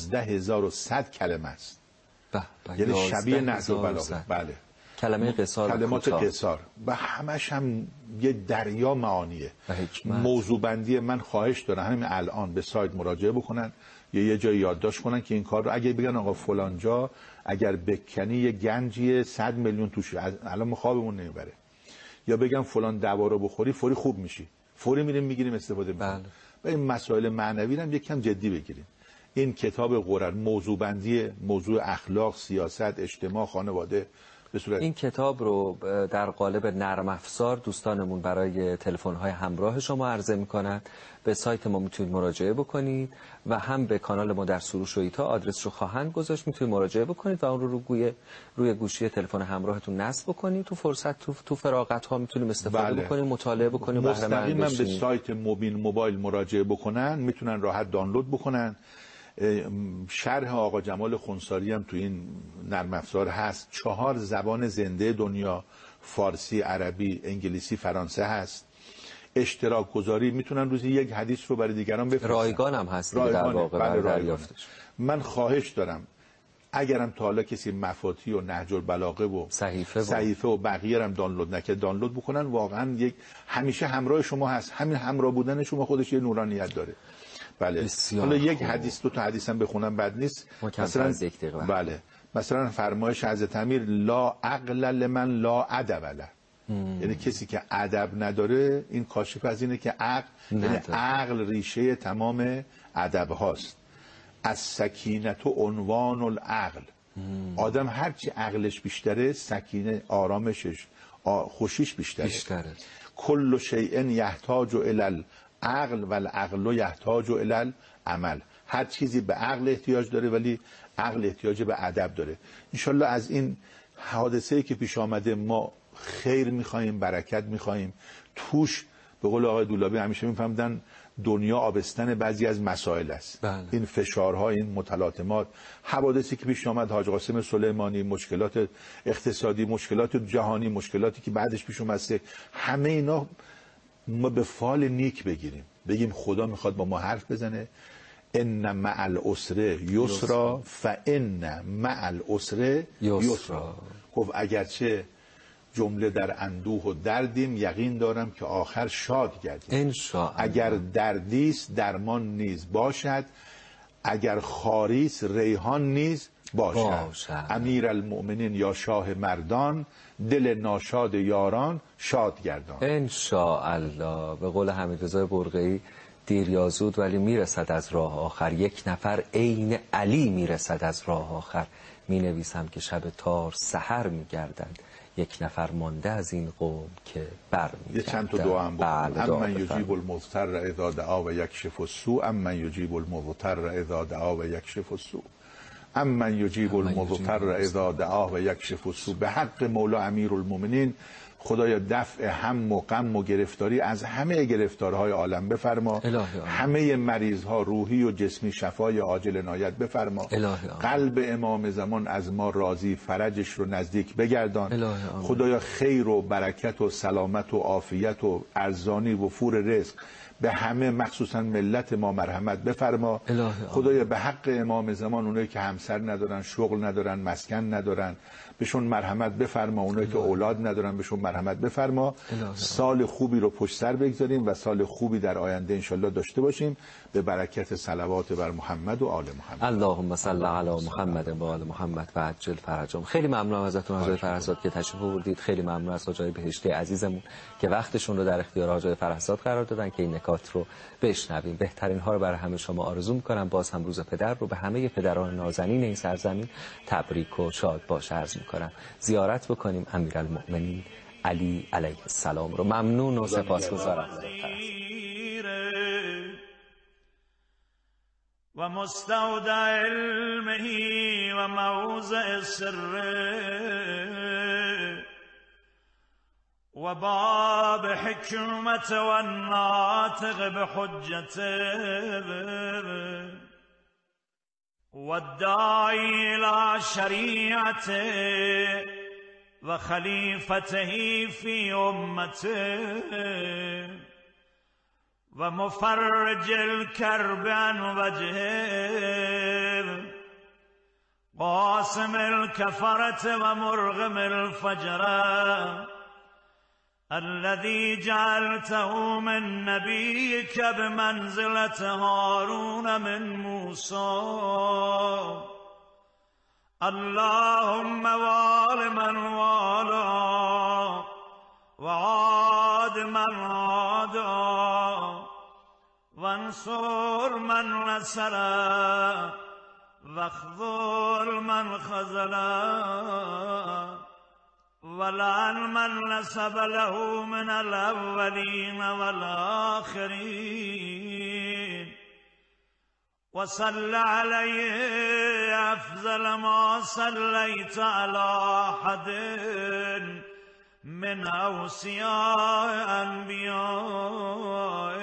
11100 کلمه است، یعنی شبیه نهج البلاغه. بله، کلمه قصار، کلمات قصار و همش هم یه دریا معانیه. موضوع بندی من خواهش دارم همین الان به سایت مراجعه بکنن یا یه جای یادداشت کنن که این کار رو اگه بگن آقا فلان جا اگر بکنی یه گنجی 100 میلیون توش الان ما خوابمون نمیبره، یا بگم فلان دوا رو بخوری فوری خوب میشی، فوری میریم میگیریم استفاده میکنیم. و این مسائل معنوی رو هم یکم جدی بگیریم. این کتاب غرر موضوع بندی، موضوع اخلاق، سیاست، اجتماع، خانواده به صورت. این کتاب رو در قالب نرم افزار دوستانمون برای تلفن‌های همراه شما عرضه می‌کنند. به سایت ما میتونید مراجعه بکنید و هم به کانال ما در سروش و ایتا آدرس رو خواهند گذاشت، میتونید مراجعه بکنید و اون رو روی گوشی تلفن همراهتون نصب بکنید. تو فرصت تو فراغت‌ها میتونیم استفاده بکنید، مطالعه بکنید، مستقیما به سایت مبین موبایل مراجعه بکنن، میتونن راحت دانلود بکنن. شرح آقا جمال خنثاری هم تو این نرم افزار هست. 4 زبان زنده دنیا، فارسی، عربی، انگلیسی، فرانسه هست. اشتراک گذاری میتونن روزی یک حدیث رو برای دیگران بفرستن. رایگان هم هست در واقع برای دریافتش. من خواهش دارم اگرم تا حالا کسی مفاتی و نهج البلاغه و صحیفه و بقیه هم دانلود نکرد دانلود بکنن. واقعا همیشه همراه شما هست. همین همراه بودن شما خودش یه نورانیت داره. بله، حالا یک حدیث 2 تا حدیث هم بخونم بد نیست. مثلا بله، مثلا فرمایش حضرت امیر لا عقل لمن لا ادب له، یعنی کسی که ادب نداره، این کاشف از اینه که یعنی عقل ریشه تمام ادب هاست. از سکینت و عنوان العقل. آدم هرچی عقلش بیشتره سکینه، آرامشش، خوشیش بیشتره. کل شیء یحتاج الی العقل و العقل یحتاج الی العمل. هر چیزی به عقل احتیاج داره ولی عقل احتیاج به ادب داره. انشالله از این حادثه‌ای که پیش آمده ما خیر می‌خوایم، برکت می‌خوایم. توش به قول آقای دولابی همیشه می‌فهمدن دنیا آبستن بعضی از مسائل است. این فشارها، این متلاطمات، حوادثی که پیش آمد، حاج قاسم سلیمانی، مشکلات اقتصادی، مشکلات جهانی، مشکلاتی که بعدش پیش اومده، همه اینا ما به فال نیک بگیریم، بگیم خدا میخواد با ما حرف بزنه. ان مع العسر یسرا فان مع العسر یسرا. گفت اگرچه جمله در اندوه و دردیم، یقین دارم که آخر شاد گردیم. اگر دردیست درمان نیز باشد، اگر خاریس ریحان نیز باشد. امیرالمؤمنین یا شاه مردان، دل ناشاد یاران شاد گردان. انشاءالله. به قول حمیدرضا برقعی دیر یا زود ولی میرسد از راه آخر، یک نفر عین علی میرسد از راه آخر. می نویسم که شب تار سحر میگردند، یک نفر مانده از این قوم که بر یه چند تا دعا هم بکنم. امن یجیب المضطر اذا دعا و یکشف السوء، امن یجیب المضطر اذا دعا و یکشف السوء، امن یجیب المضطر اذا دعا و یکشف السوء. به حق مولا امیرالمومنین خدایا دفع هم و غم و گرفتاری از همه گرفتارهای عالم بفرما. همه مریضها روحی و جسمی شفای عاجل عنایت بفرما. قلب امام زمان از ما راضی، فرجش رو نزدیک بگردان. خدایا خیر و برکت و سلامت و عافیت و ارزانی و فور رزق به همه مخصوصا ملت ما مرحمت بفرما. خدایا به حق امام زمان اونایی که همسر ندارن، شغل ندارن، مسکن ندارن، بهشون مرحمت بفرما. اونایی که اولاد ندارن بهشون مرحمت بفرما. سال خوبی رو پشت سر بگذاریم و سال خوبی در آینده انشالله داشته باشیم به برکت صلوات بر محمد و آل محمد. اللهم صل علی محمد و آل محمد و عجل فرجهم. خیلی ممنونم ازتون حاجی فرهزاد که تشریف آوردید. خیلی ممنون از حاجی بهشتی عزیزمون که وقتشون رو در اختیار حاجی فرهزاد قرار دادن که این نکات رو بشنویم. بهترین ها رو برای همه شما آرزو می‌کنم. باز هم روز پدر رو به همه پدران نازنین این سرزمین تبریک و شاد باش عرض می‌کنم. زیارت بکنیم امیرالمؤمنین علی علیه السلام رو. ممنون و سپاسگزارم. و مستودع علمه و موضع سره و باب حکمت و ناطق بحجته و الداعی الى شریعته و خلیفته فی امته و مفرج الكرب عن وجهه قاسم الكفرة و مرغم الفجرة الذي جعلته من نبيك بمنزلة هارون من موسى. اللهم وال من والا وعاد من عادا وانصر من نصر واخذل من خذل ولعن من نسب له من الأولين والآخرين وصل عليه أفضل ما صليت على أحد من أوصياء أنبياء